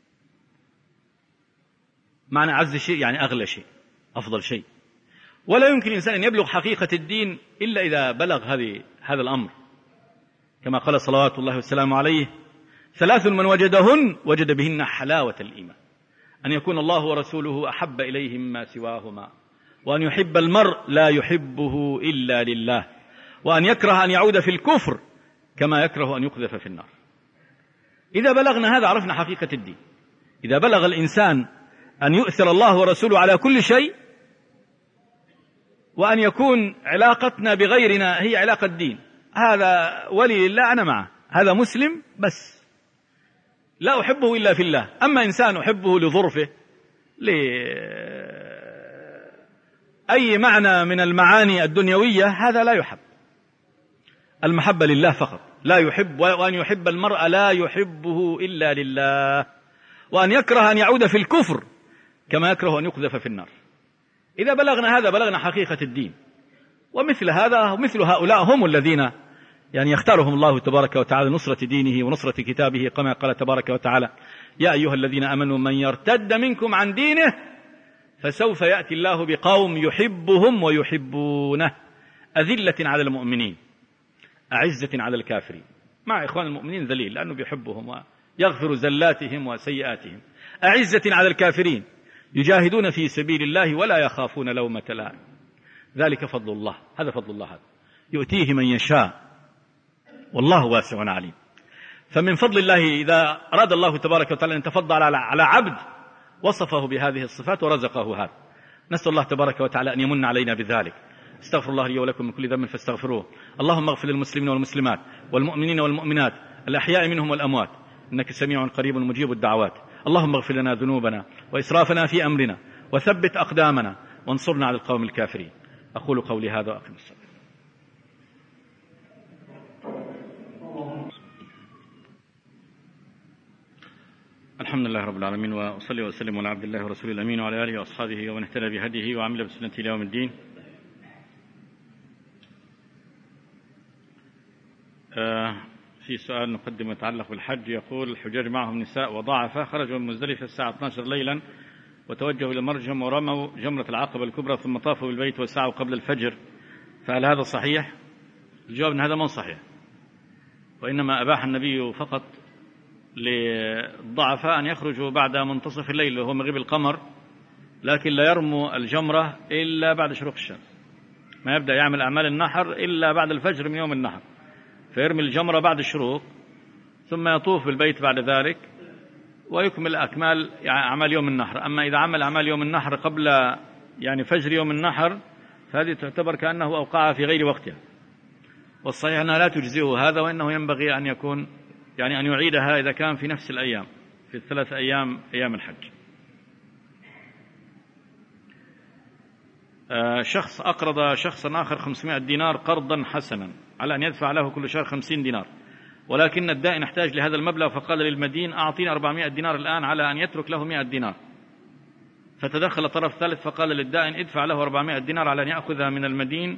معنى أعز شيء يعني أغلى شيء، أفضل شيء. ولا يمكن إنسان أن يبلغ حقيقة الدين إلا إذا بلغ هذه هذا الأمر، كما قال صلوات الله والسلام عليه: ثلاث من وجدهن وجد بهن حلاوة الإيمان، أن يكون الله ورسوله أحب إليه مما سواهما، وأن يحب المرء لا يحبه إلا لله، وأن يكره أن يعود في الكفر كما يكره أن يقذف في النار. إذا بلغنا هذا عرفنا حقيقة الدين. إذا بلغ الإنسان أن يؤثر الله ورسوله على كل شيء، وأن يكون علاقتنا بغيرنا هي علاقة دين. هذا ولي لله أنا معه، هذا مسلم بس لا أحبه إلا في الله. أما إنسان أحبه لظرفه، لأي معنى من المعاني الدنيوية، هذا لا يحب. المحبة لله فقط، لا يحب، وأن يحب المرء لا يحبه إلا لله، وأن يكره أن يعود في الكفر كما يكره أن يقذف في النار. إذا بلغنا هذا بلغنا حقيقة الدين. ومثل هذا ومثل هؤلاء هم الذين يعني يختارهم الله تبارك وتعالى نصرة دينه ونصرة كتابه، كما قال تبارك وتعالى: يا أيها الذين آمنوا من يرتد منكم عن دينه فسوف يأتي الله بقوم يحبهم ويحبونه أذلة على المؤمنين أعزة على الكافرين. مع إخوان المؤمنين ذليل لأنه بيحبهم ويغفر زلاتهم وسيئاتهم. أعزة على الكافرين يجاهدون في سبيل الله ولا يخافون لومة لائم. ذلك فضل الله، هذا فضل الله، هذا يؤتيه من يشاء والله واسع عليم. فمن فضل الله إذا أراد الله تبارك وتعالى أن يتفضل على عبد وصفه بهذه الصفات ورزقه هذا. نسأل الله تبارك وتعالى أن يمن علينا بذلك. استغفر الله لي ولكم من كل ذنب فاستغفروه. اللهم اغفر للمسلمين والمسلمات والمؤمنين والمؤمنات الأحياء منهم والأموات، إنك سميع قريب مجيب الدعوات. اللهم اغفر لنا ذنوبنا وإسرافنا في أمرنا وثبت أقدامنا وانصرنا على القوم الكافرين. أقول قولي هذا وأقم الصلاة. الحمد لله رب العالمين، وأصلي وأسلم على عبد الله ورسوله الأمين وعلى آله وأصحابه ومن اهتدى بهديه وعمل بسنته إلى يوم الدين. آه في سؤال نقدم يتعلق بالحج. يقول: الحجاج معهم نساء وضعفاء خرجوا من مزدلفة الساعة اثني عشر ليلا وتوجهوا إلى المرجم ورموا جمرة العقبة الكبرى ثم طافوا بالبيت وسعوا قبل الفجر، فهل هذا صحيح؟ الجواب أن هذا ما صحيح، وإنما أباح النبي فقط للضعفاء أن يخرجوا بعد منتصف الليل وهو مغيب القمر، لكن لا يرموا الجمرة إلا بعد شروق الشمس. ما يبدأ يعمل أعمال النحر إلا بعد الفجر من يوم النحر، فيرمي الجمرة بعد الشروق ثم يطوف بالبيت بعد ذلك ويكمل أكمال أعمال يوم النحر. أما إذا عمل أعمال يوم النحر قبل يعني فجر يوم النحر فهذه تعتبر كأنه أوقعها في غير وقتها، والصحيح أنها لا تجزئه هذا، وإنه ينبغي أن يكون يعني أن يعيدها إذا كان في نفس الأيام، في الثلاث أيام أيام الحج. آه شخص أقرض شخصا آخر خمسمائة دينار قرضا حسنا على أن يدفع له كل شهر خمسين دينار، ولكن الدائن احتاج لهذا المبلغ فقال للمدين: أعطيني أربعمائة دينار الآن على أن يترك له مائة دينار. فتدخل طرف ثالث فقال للدائن: ادفع له أربعمائة دينار على أن يأخذ من المدين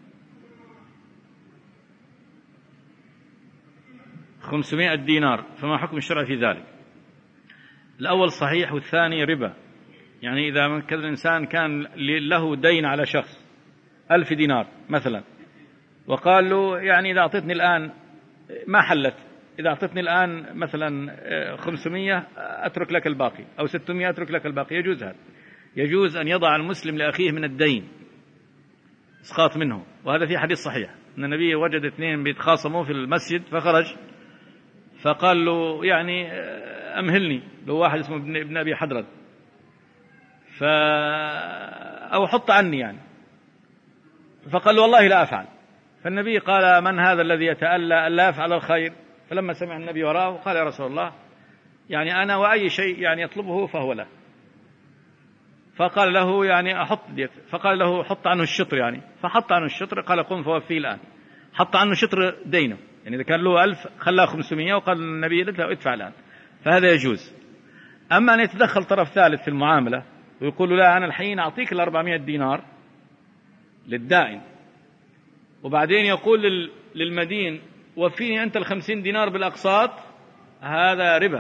خمسمائة دينار. فما حكم الشرع في ذلك؟ الأول صحيح والثاني ربا. يعني إذا كان الإنسان كان له دين على شخص ألف دينار مثلا، وقال له يعني إذا أعطيتني الآن ما حلت، إذا أعطيتني الآن مثلا خمسمائة أترك لك الباقي، أو ستمائة أترك لك الباقي، يجوز هذا. يجوز أن يضع المسلم لأخيه من الدين إسقاط منه، وهذا في حديث صحيح أن النبي وجد اثنين بيتخاصموا في المسجد فخرج فقال له يعني أمهلني، لو واحد اسمه ابن أبي حضرد، ف أو حط عني يعني، فقال له والله لا أفعل. فالنبي قال: من هذا الذي يتألى ألا يفعل الخير؟ فلما سمع النبي وراه قال: يا رسول الله، يعني أنا وأي شيء يعني يطلبه فهو له. فقال له يعني أحط ديت، فقال له حط عنه الشطر يعني، فحط عنه الشطر. قال: قم فوفيه الآن. حط عنه شطر دينه، يعني إذا كان له ألف خلاه خمسمائة وقال النبي له ادفع الآن، فهذا يجوز. أما أن يتدخل طرف ثالث في المعاملة ويقول له: لا أنا الحين أعطيك الأربعمائة دينار للدائن، وبعدين يقول للمدين: وفيني أنت الخمسين دينار بالأقساط، هذا ربا،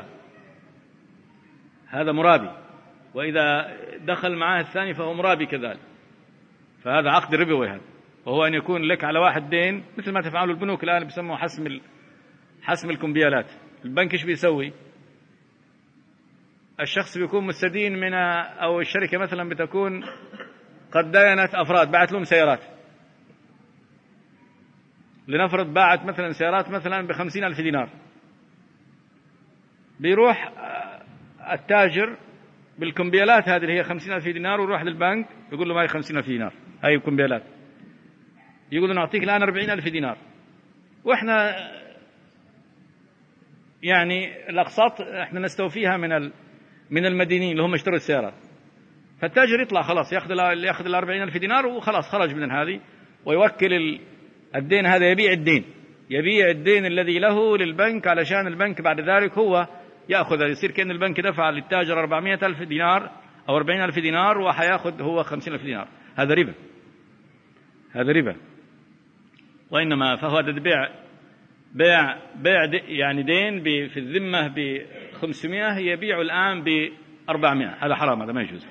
هذا مرابي. وإذا دخل معاه الثاني فهو مرابي كذلك، فهذا عقد ربوي هذا، وهو أن يكون لك على واحد دين مثل ما تفعله البنوك الآن بيسموه حسم ال... حسم الكمبيالات. البنك ايش بيسوي؟ الشخص بيكون مستدين من، أو الشركة مثلا بتكون قد داينت أفراد، باعت لهم سيارات، لنفرض باعت مثلا سيارات مثلا بخمسين ألف دينار، بيروح التاجر بالكمبيالات هذه اللي هي خمسين ألف دينار، ويروح للبنك يقول له ما هي خمسين ألف دينار، هاي كمبيالات، يقول له نعطيك الآن أربعين ألف دينار، وإحنا يعني الأقساط إحنا نستوفيها من من المدينين اللي هم اشتروا السيارات. فالتاجر يطلع خلاص يأخذ يأخذ الأربعين ألف دينار وخلاص خرج من هذه، ويوكل الدين هذا، يبيع الدين يبيع الدين الذي له للبنك، علشان البنك بعد ذلك هو يأخذ، يصير كأن البنك دفع للتاجر أربعمائة ألف دينار أو أربعين ألف دينار، وحيأخذ هو خمسين ألف دينار. هذا ربا، هذا ربا. وإنما فهو هذا بيع بيع بيع دي يعني دين في الذمة ب خمسمائة يبيع الآن ب أربعمائة، هذا حرام، هذا ما يجوز.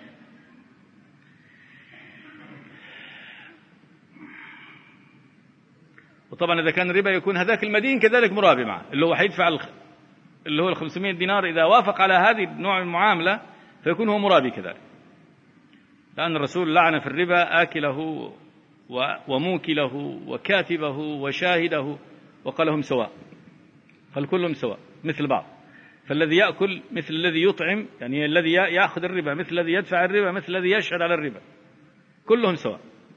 وطبعا إذا كان الربا يكون هذاك المدين كذلك مرابي معه، اللي هو حيدفع اللي هو ال خمسمائة دينار، إذا وافق على هذه النوع من المعاملة فيكون هو مرابي كذلك، لأن الرسول لعن في الربا آكله وموكله وكاتبه وشاهده، وقال لهم سواء، قال كلهم سواء مثل بعض. فالذي يأكل مثل الذي يطعم، يعني الذي يأخذ الربا مثل الذي يدفع الربا مثل الذي يشهد على الربا، كلهم سواء.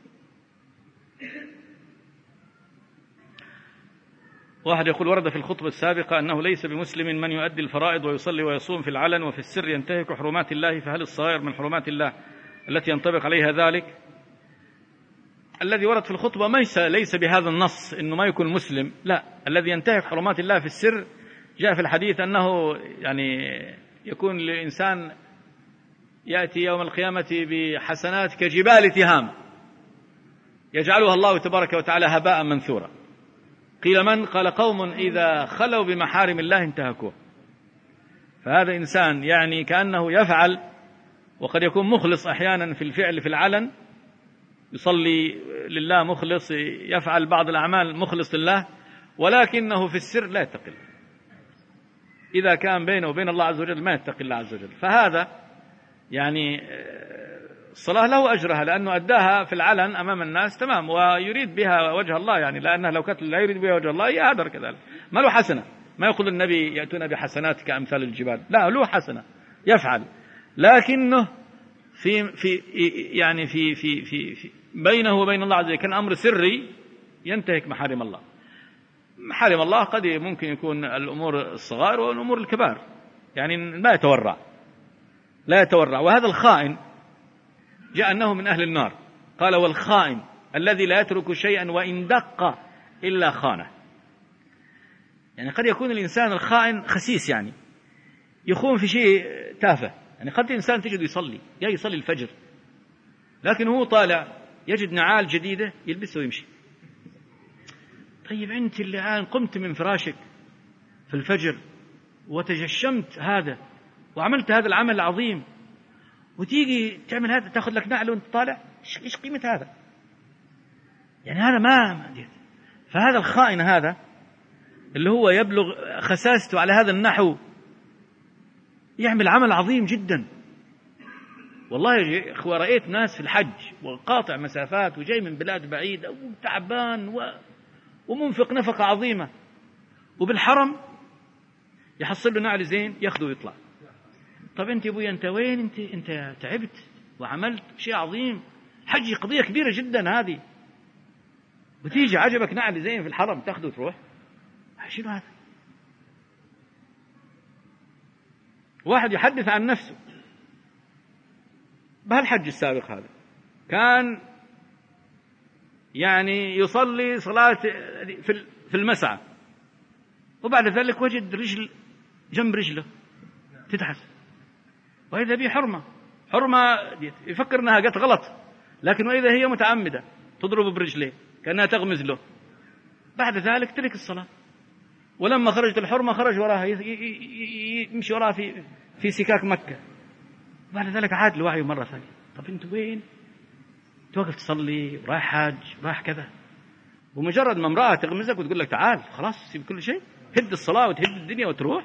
واحد يقول ورد في الخطبة السابقة أنه ليس بمسلم من يؤدي الفرائض ويصلي ويصوم في العلن وفي السر ينتهك حرمات الله، فهل الصغائر من حرمات الله التي ينطبق عليها ذلك؟ الذي ورد في الخطبة ليس بهذا النص إنه ما يكون مسلم، لا، الذي ينتهك حرمات الله في السر جاء في الحديث أنه يعني يكون للإنسان يأتي يوم القيامة بحسنات كجبال تهام يجعلها الله تبارك وتعالى هباء منثورا. قيل من؟ قال قوم إذا خلوا بمحارم الله انتهكوه. فهذا إنسان يعني كأنه يفعل، وقد يكون مخلص أحيانا في الفعل في العلن، يصلي لله مخلص، يفعل بعض الأعمال مخلص لله، ولكنه في السر لا يتقي الله. إذا كان بينه وبين الله عز وجل ما يتقي الله عز وجل، فهذا يعني الصلاة له أجرها لأنه أداها في العلن أمام الناس تمام، ويريد بها وجه الله، يعني لأنه لو كانت لا يريد بها وجه الله يهدر كذلك، ما له حسنة. ما يقول النبي يأتون بحسنات كأمثال الجبال، لا، له حسنة يفعل، لكنه في في يعني في في في, في بينه وبين الله عز وجل كان أمر سري ينتهك محارم الله. محارم الله قد ممكن يكون الأمور الصغار والأمور الكبار، يعني ما يتورع، لا يتورع. وهذا الخائن جاء أنه من أهل النار، قال والخائن الذي لا يترك شيئا وإن دق إلا خانه. يعني قد يكون الإنسان الخائن خسيس، يعني يخون في شيء تافه، يعني قد الإنسان تجد يصلي يا يصلي الفجر، لكن هو طالع يجد نعال جديدة يلبسه ويمشي. طيب أنت اللي الآن قمت من فراشك في الفجر وتجشمت هذا وعملت هذا العمل العظيم، وتيجي تعمل هذا، تأخذ لك نعل وانت طالع؟ إيش قيمة هذا؟ يعني هذا ما ديت. فهذا الخائن هذا اللي هو يبلغ خساسته على هذا النحو يعمل عمل عظيم جدا. والله يا إخوة رأيت ناس في الحج وقاطع مسافات وجاي من بلاد بعيدة وتعبان و... ومنفق نفقة عظيمة، وبالحرم يحصل له نعل زين ياخذه ويطلع. طب أنت يا أبوي أنت وين؟ أنت أنت تعبت وعملت شيء عظيم، حج قضية كبيرة جدا هذه، وتيجي عجبك نعل زين في الحرم تاخذه وتروح؟ شنو هذا؟ واحد يحدث عن نفسه بهالحج السابق هذا، كان يعني يصلي صلاة في المسعى، وبعد ذلك وجد رجل جنب رجله تدعس، وإذا به حرمة حرمة يفكر أنها قد غلط، لكن وإذا هي متعمدة تضرب برجليه كأنها تغمز له. بعد ذلك ترك الصلاة، ولما خرجت الحرمة خرج وراها يمشي وراها في في سكاك مكة. بعد ذلك عاد لوعيه مرة ثانية. طب أنت وين؟ توقف تصلي ورايح حاج ورايح كذا، ومجرد ما امرأة تغمزك وتقول لك تعال خلاص سيب كل شيء، هد الصلاة وتهد الدنيا وتروح.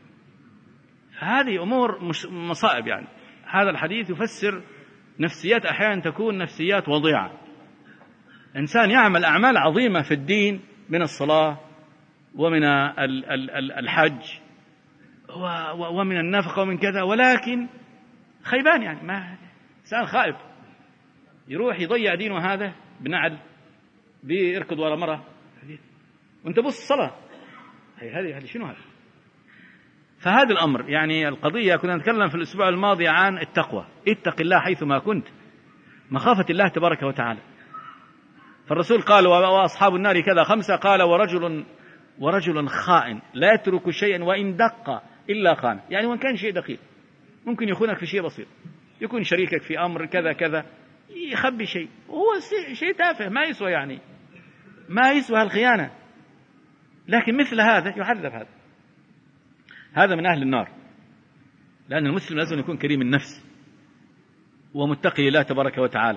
فهذه أمور مش مصائب. يعني هذا الحديث يفسر نفسيات أحيانا تكون نفسيات وضيعة، إنسان يعمل أعمال عظيمة في الدين من الصلاة ومن الحج ومن النفقة ومن كذا، ولكن خيبان يعني، ما إنسان خائب يروح يضيع دينه هذا بنعل، بيركض ورا مرة، وانت بص الصلاة، هذه هذه شنو هذا؟ فهذا الأمر يعني القضية كنا نتكلم في الأسبوع الماضي عن التقوى، اتق الله حيثما كنت، مخافة الله تبارك وتعالى. فالرسول قال وأصحاب النار كذا خمسة، قال ورجل ورجل خائن لا يترك شيئا وإن دق إلا خان، يعني وإن كان شيء دقيق ممكن يخونك في شيء بسيط، يكون شريكك في أمر كذا كذا يخبي شيء وهو شيء تافه ما يسوى، يعني ما يسوى الخيانة، لكن مثل هذا يعذب. هذا هذا من أهل النار، لأن المسلم لازم يكون كريم النفس ومتقي الله تبارك وتعالى.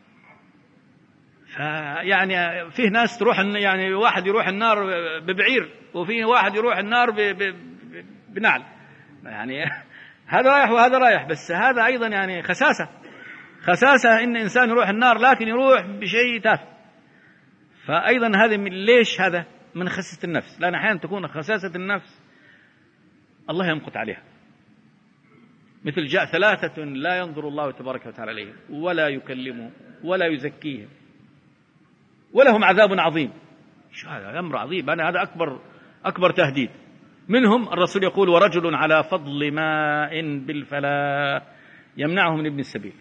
فيعني فيه ناس تروح، يعني واحد يروح النار ببعير، وفيه واحد يروح النار بنعل، يعني هذا رايح وهذا رايح، بس هذا أيضا يعني خساسة خساسة إن إنسان يروح النار لكن يروح بشيء تافه. فأيضا هذا ليش؟ هذا من خساسة النفس، لأن أحيانا تكون خساسة النفس الله يمقت عليها. مثل جاء ثلاثة لا ينظر الله تبارك وتعالى إليهم ولا يكلمهم ولا يزكيهم ولهم عذاب عظيم. شو هذا؟ أمر عظيم، أنا هذا أكبر أكبر تهديد. منهم الرسول يقول ورجل على فضل ماء بالفلاة يمنعه من ابن السبيل.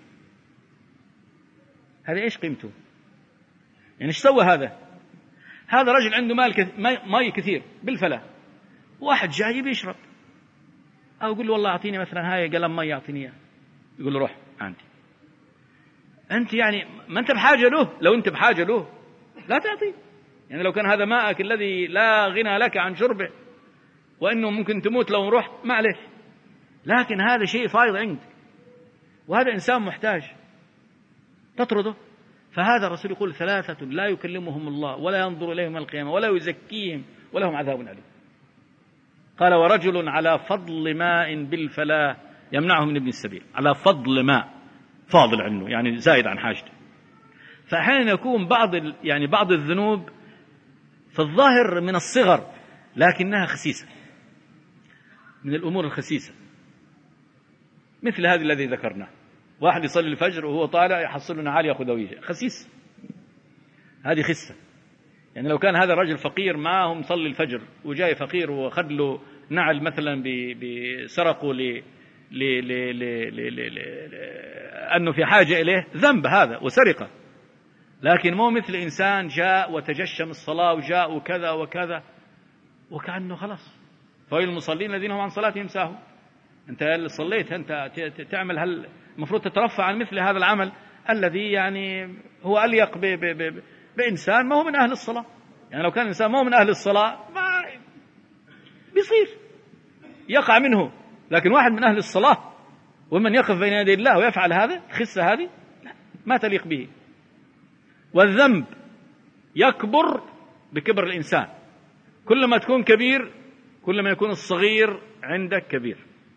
هذا إيش قيمته؟ يعني إيش سوى هذا؟ هذا رجل عنده مال كثير، ماء كثير بالفلاة، واحد جاي بيشرب، أو يقول له والله أعطيني مثلا هاي قلم ماء يعطيني إياه، يقول له روح عندي. أنت يعني ما أنت بحاجة له، لو أنت بحاجة له لا تعطيه، يعني لو كان هذا ماءك الذي لا غنى لك عن شربه وإنه ممكن تموت لو رحت ما عليك، لكن هذا شيء فايض عندك وهذا إنسان محتاج تطرده. فهذا الرسول يقول ثلاثة لا يكلمهم الله ولا ينظر إليهم القيامة ولا يزكيهم ولهم عذاب أليم. قال ورجل على فضل ماء بالفلاة يمنعه من ابن السبيل، على فضل ماء، فاضل عنه يعني زايد عن حاجته. فأحيانا يكون بعض يعني بعض الذنوب في الظاهر من الصغر لكنها خسيسة، من الأمور الخسيسة، مثل هذه الذي ذكرناه، واحد يصلي الفجر وهو طالع يحصل لنا عالي يأخذ ويجي، خسيس، هذه خسة. يعني لو كان هذا الرجل فقير ما هو مصلي الفجر وجاي فقير وأخذ له نعل مثلا بسرقه ل ل ل ل ل أنه في حاجة إليه، ذنب هذا وسرقة، لكن مو مثل إنسان جاء وتجشم الصلاة وجاء وكذا وكذا وكأنه خلاص. فويل المصلين الذين هم عن صلاتهم ساهون. أنت اللي صليت أنت تعمل هل المفروض تترفع عن مثل هذا العمل الذي يعني هو أليق ب ب ب بإنسان ما هو من أهل الصلاة. يعني لو كان إنسان ما هو من أهل الصلاة ما بيصير يقع منه، لكن واحد من أهل الصلاة ومن يقف بين يدي الله ويفعل هذا الخسة هذه ما تليق به. والذنب يكبر بكبر الإنسان، كلما تكون كبير كلما يكون الصغير عندك كبير.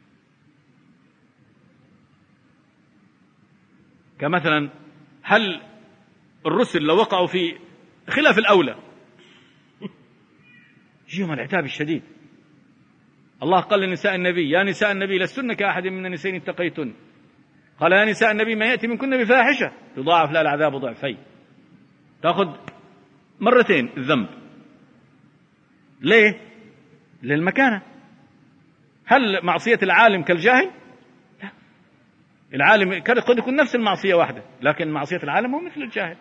كمثلا هل الرسل لو وقعوا في خلاف الأولى يجيهم العتاب الشديد. الله قال لنساء النبي يا نساء النبي لستن كأحد من النساء اتقيتن، قال يا نساء النبي ما يأتي منكن بفاحشة يضاعف لها العذاب ضعفين، تأخذ مرتين الذنب. ليه؟ للمكانة. هل معصية العالم كالجاهل؟ لا، العالم قد يكون نفس المعصية واحدة، لكن معصية العالم هو مثل الجاهل.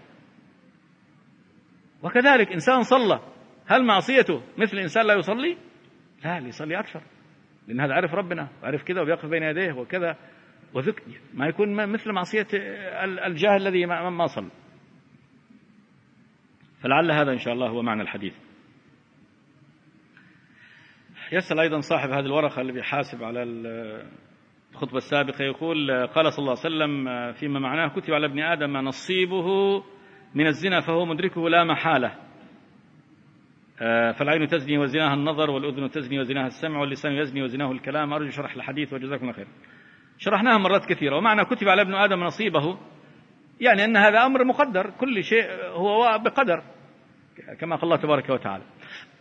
وكذلك إنسان صلى، هل معصيته مثل إنسان لا يصلي؟ لا، اللي يصلي أكثر، لأن هذا عرف ربنا وعرف كذا وبيقف بين يديه وكذا وذكر، ما يكون مثل معصية الجاهل الذي ما صلى. فلعل هذا إن شاء الله هو معنى الحديث. يسأل أيضا صاحب هذه الورقة اللي بيحاسب على الخطبة السابقة، يقول قال صلى الله عليه وسلم فيما معناه كتب على ابن آدم نصيبه من الزنا فهو مدركه لا محالة، فالعين تزني وزناها النظر والأذن تزني وزناها السمع واللسان يزني وزناه الكلام. أرجو شرح الحديث وجزاكم الله خير. شرحناها مرات كثيرة. ومعنى كتب على ابن آدم نصيبه يعني أن هذا أمر مقدر، كل شيء هو بقدر كما قال الله تبارك وتعالى.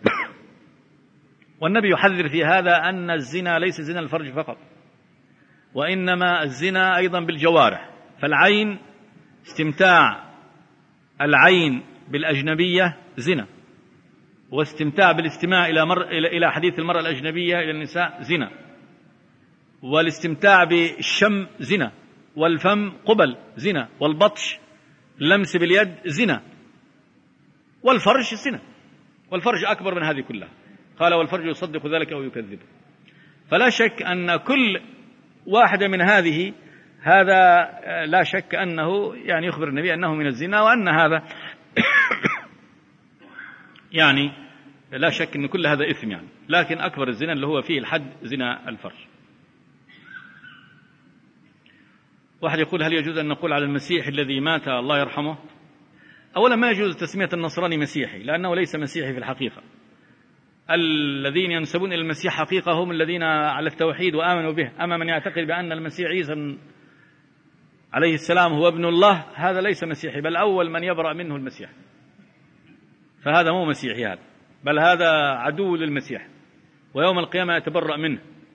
والنبي يحذر في هذا أن الزنا ليس زنا الفرج فقط، وإنما الزنا أيضا بالجوارح. فالعين، استمتاع العين بالأجنبية زنا، واستمتاع بالاستماع إلى مر... إلى حديث المرأة الأجنبية إلى النساء زنا، والاستمتاع بالشم زنا، والفم قبل زنا، والبطش اللمس باليد زنا، والفرج زنا، والفرج أكبر من هذه كلها. قال والفرج يصدق ذلك أو يكذبه. فلا شك أن كل واحدة من هذه هذا لا شك أنه يعني يخبر النبي أنه من الزنا، وأن هذا يعني لا شك أن كل هذا إثم يعني، لكن أكبر الزنا اللي هو فيه الحد زنا الفرج. واحد يقول هل يجوز أن نقول على المسيح الذي مات الله يرحمه؟ أولا ما يجوز تسمية النصراني مسيحي، لأنه ليس مسيحي في الحقيقة. الذين ينسبون إلى المسيح حقيقة هم الذين على التوحيد وآمنوا به. أما من يعتقد بأن المسيح عيسى عليه السلام هو ابن الله، هذا ليس مسيحي، بل أول من يبرأ منه المسيح، فهذا مو مسيحي هذا، بل هذا عدو للمسيح ويوم القيامة يتبرأ منه،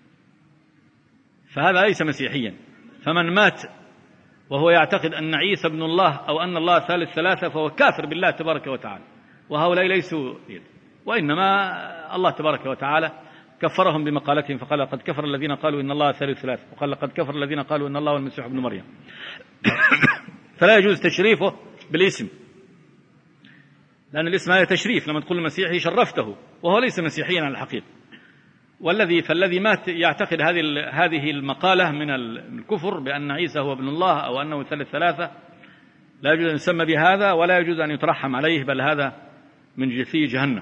فهذا ليس مسيحيا. فمن مات وهو يعتقد أن عيسى ابن الله أو أن الله ثالث ثلاثة فهو كافر بالله تبارك وتعالى، وهؤلاء ليسوا، وإنما الله تبارك وتعالى كفرهم بمقالتهم، فقال قد كفر الذين قالوا إن الله ثالث ثلاثة، وقال قد كفر الذين قالوا إن الله هو المسيح ابن مريم. فلا يجوز تشريفه بالاسم، لأن الاسم هذا تشريف، لما تقول المسيحي شرفته وهو ليس مسيحيا على الحقيقة. والذي فالذي مات يعتقد هذه هذه المقالة من الكفر بأن عيسى هو ابن الله أو أنه ثالث ثلاثة، لا يجوز أن يسمى بهذا، ولا يجوز أن يترحم عليه، بل هذا من جثي جهنم.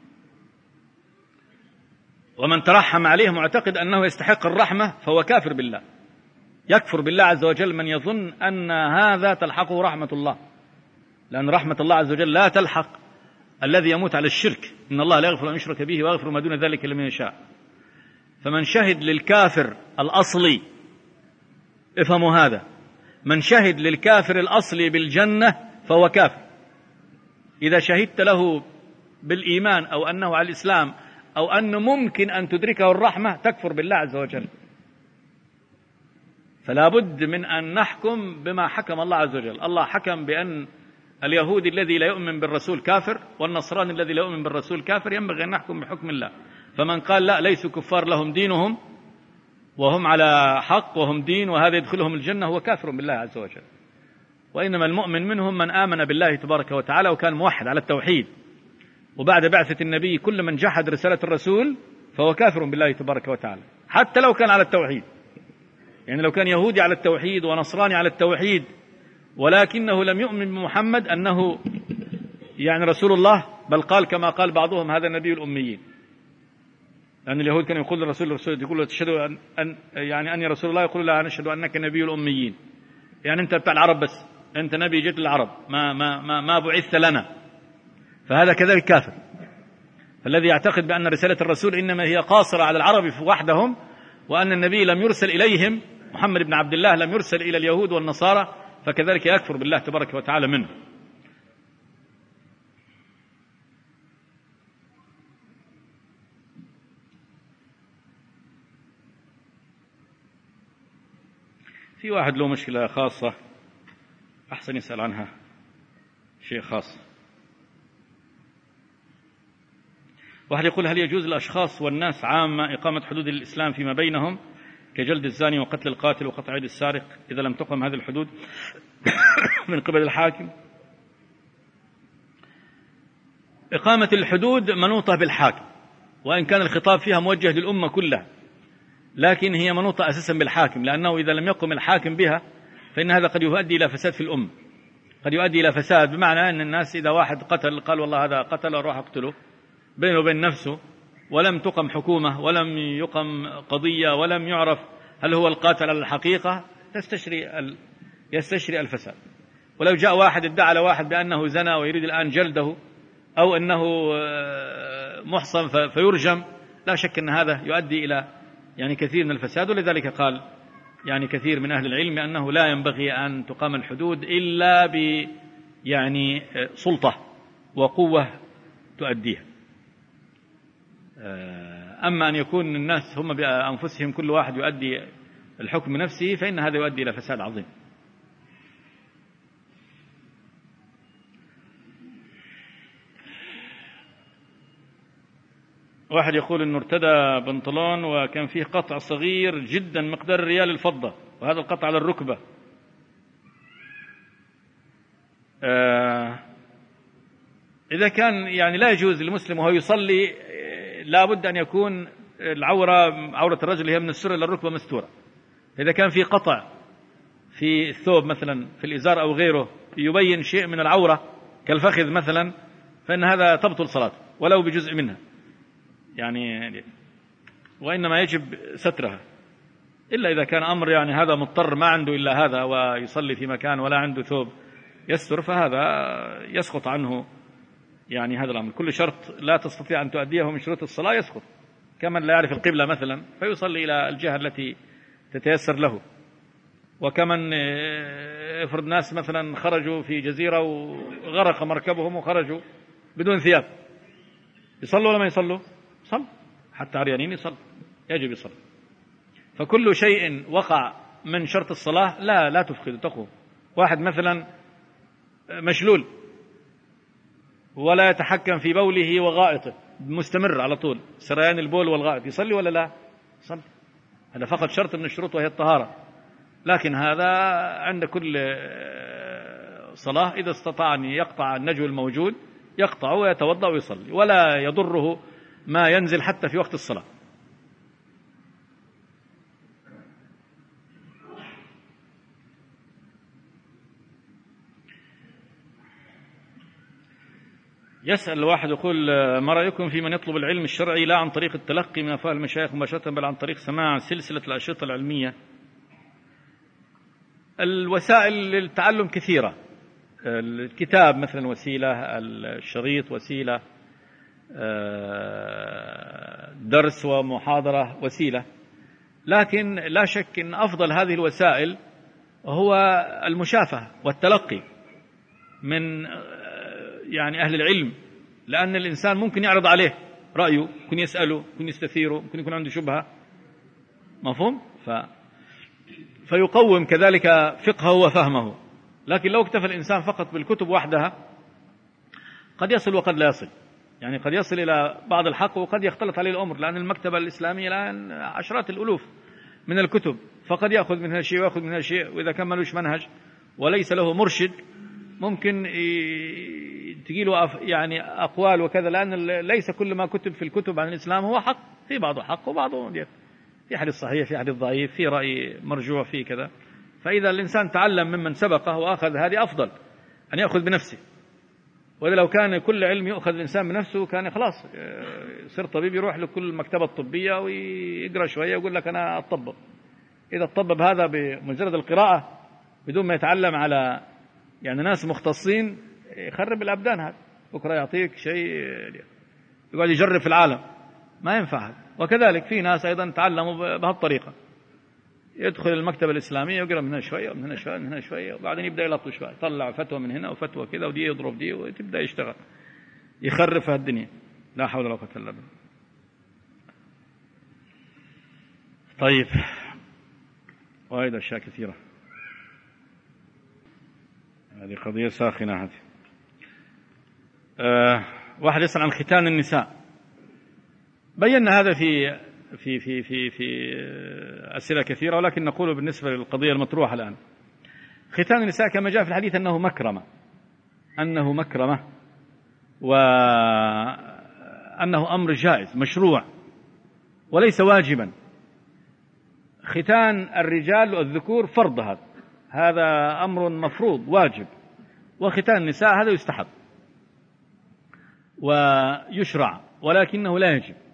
ومن ترحم عليه معتقد أنه يستحق الرحمة فهو كافر بالله، يكفر بالله عز وجل من يظن أن هذا تلحقه رحمة الله، لأن رحمة الله عز وجل لا تلحق الذي يموت على الشرك، إن الله لا يغفر أن يشرك به ويغفر ما دون ذلك لمن يشاء. فمن شهد للكافر الأصلي، افهموا هذا، من شهد للكافر الأصلي بالجنة فهو كافر. إذا شهدت له بالإيمان أو أنه على الإسلام أو أنه ممكن أن تدركه الرحمة، تكفر بالله عز وجل. فلا بد من أن نحكم بما حكم الله عز وجل. الله حكم بأن اليهودي الذي لا يؤمن بالرسول كافر، والنصراني الذي لا يؤمن بالرسول كافر، ينبغي أن نحكم بحكم الله. فمن قال لا ليسوا كفار لهم دينهم وهم على حق وهم دين وهذا يدخلهم الجنة، هو كافر بالله عز وجل. وإنما المؤمن منهم من آمن بالله تبارك وتعالى وكان موحد على التوحيد، وبعد بعثة النبي كل من جحد رسالة الرسول فهو كافر بالله تبارك وتعالى، حتى لو كان على التوحيد. يعني لو كان يهودي على التوحيد ونصراني على التوحيد ولكنه لم يؤمن بمحمد أنه يعني رسول الله، بل قال كما قال بعضهم هذا نبي الأميين، لأن اليهود كانوا يقول للرسول الرسول يقول له تشهد أن, أن يعني أني رسول الله، يقول لا أنا أشهد أنك نبي الأميين، يعني أنت بتاع العرب بس، أنت نبي جئت للعرب، ما ما ما ما بعثت لنا. فهذا كذلك كافر. فالذي يعتقد بأن رسالة الرسول إنما هي قاصرة على العرب وحدهم، وأن النبي لم يرسل إليهم، محمد بن عبد الله لم يرسل إلى اليهود والنصارى، فكذلك يكفر بالله تبارك وتعالى منه. في واحد له مشكلة خاصة أحسن يسأل عنها شيء خاص. واحد يقول هل يجوز للأشخاص والناس عامة إقامة حدود الإسلام فيما بينهم كجلد الزاني وقتل القاتل وقطع يد السارق إذا لم تقم هذه الحدود من قبل الحاكم؟ إقامة الحدود منوطة بالحاكم، وإن كان الخطاب فيها موجه للأمة كلها، لكن هي منوطة أساسا بالحاكم، لأنه إذا لم يقم الحاكم بها فإن هذا قد يؤدي إلى فساد في الأمة، قد يؤدي إلى فساد، بمعنى أن الناس إذا واحد قتل قال والله هذا قتل أروح أقتله بينه وبين نفسه، ولم تقم حكومة ولم يقم قضية ولم يعرف هل هو القاتل على الحقيقة، تستشري ال... يستشري الفساد. ولو جاء واحد ادعى على واحد بأنه زنى ويريد الآن جلده أو أنه محصن فيرجم، لا شك أن هذا يؤدي إلى يعني كثير من الفساد. ولذلك قال يعني كثير من أهل العلم أنه لا ينبغي أن تقام الحدود إلا ب يعني سلطة وقوة تؤديها. أما أن يكون الناس هم بأنفسهم كل واحد يؤدي الحكم نفسه فإن هذا يؤدي إلى فساد عظيم. واحد يقول إنه ارتدى بنطلون وكان فيه قطع صغير جدا مقدار ريال الفضة، وهذا القطع على الركبة. آه إذا كان يعني لا يجوز للمسلم وهو يصلي لا بد أن يكون العورة عورة الرجل هي من السرة إلى الركبة مستورة. إذا كان في قطع في الثوب مثلا في الإزار أو غيره يبين شيء من العورة كالفخذ مثلا، فإن هذا تبطل صلاته ولو بجزء منها يعني، وإنما يجب سترها، إلا إذا كان أمر يعني هذا مضطر ما عنده إلا هذا ويصلي في مكان ولا عنده ثوب يستر، فهذا يسقط عنه يعني هذا الأمر. كل شرط لا تستطيع أن تؤديه من شروط الصلاة يسقط، كمن لا يعرف القبلة مثلا فيصلي إلى الجهة التي تتيسر له، وكمن افرض ناس مثلا خرجوا في جزيرة وغرق مركبهم وخرجوا بدون ثياب، يصلوا ولا ما يصلوا؟ صل حتى عريانين يصل، يجب يصل. فكل شيء وقع من شرط الصلاة لا لا تفقد تقوم. واحد مثلا مشلول ولا يتحكم في بوله وغائطه مستمر على طول، سريان البول والغائط، يصلي ولا لا؟ يصلي. هذا فقط شرط من الشروط وهي الطهارة، لكن هذا عند كل صلاة إذا استطاع أن يقطع النجو الموجود يقطع ويتوضأ ويصلي، ولا يضره ما ينزل حتى في وقت الصلاة. يسأل الواحد يقول ما رأيكم في من يطلب العلم الشرعي لا عن طريق التلقي من أفواه المشايخ مباشرة بل عن طريق سماع سلسلة الأشرطة العلمية؟ الوسائل للتعلم كثيرة، الكتاب مثلا وسيلة، الشريط وسيلة، درس ومحاضرة وسيلة، لكن لا شك أن أفضل هذه الوسائل هو المشافهة والتلقي من يعني أهل العلم، لأن الإنسان ممكن يعرض عليه رأيه، ممكن يسأله، ممكن يستثيره، ممكن يكون عنده شبهة، مفهوم؟ ف... فيقوم كذلك فقهه وفهمه. لكن لو اكتفى الإنسان فقط بالكتب وحدها قد يصل وقد لا يصل، يعني قد يصل إلى بعض الحق وقد يختلط عليه الأمر، لأن المكتبة الإسلامية الآن عشرات الألوف من الكتب، فقد يأخذ منها شيء ويأخذ منها شيء، وإذا كان ملوش منهج وليس له مرشد ممكن تجيله يعني أقوال وكذا، لأن ليس كل ما كتب في الكتب عن الإسلام هو حق، في بعضه حق وبعضه ديت، في حديث صحيح في حديث ضعيف في رأي مرجوع في كذا. فإذا الإنسان تعلم ممن سبقه وأخذ هذه أفضل أن يأخذ بنفسه، وإذا لو كان كل علم يأخذ الإنسان بنفسه كان خلاص يصير طبيب يروح لكل المكتبة الطبية ويقرأ شوية ويقول لك أنا أطبب. إذا طبب هذا بمجرد القراءة بدون ما يتعلم على يعني ناس مختصين يخرب الأبدان، هذا بكرة يعطيك شيء يقعد يجرب في العالم، ما ينفع هذا. وكذلك في ناس أيضا تعلموا بهالطريقة، يدخل المكتبة الإسلامية ويقرأ من هنا شوية ومن هنا شوية ومن هنا شوية، وبعدين يبدأ يلطف شوية، يطلع فتوى من هنا وفتوى كذا ودي يضرب دي وتبدأ يشتغل يخرب في الدنيا، لا حول ولا قوة إلا بالله. طيب، وأيضا أشياء كثيرة، هذه قضية ساخنة هذه. أه واحد يسأل عن ختان النساء، بينا هذا في في في في في أسئلة كثيرة، ولكن نقول بالنسبة للقضية المطروحة الآن، ختان النساء كما جاء في الحديث أنه مكرمة، أنه مكرمة وأنه أمر جائز مشروع وليس واجبا. ختان الرجال والذكور فرض، هذا هذا أمر مفروض واجب، وختان النساء هذا يستحب ويشرع ولكنه لا يجب.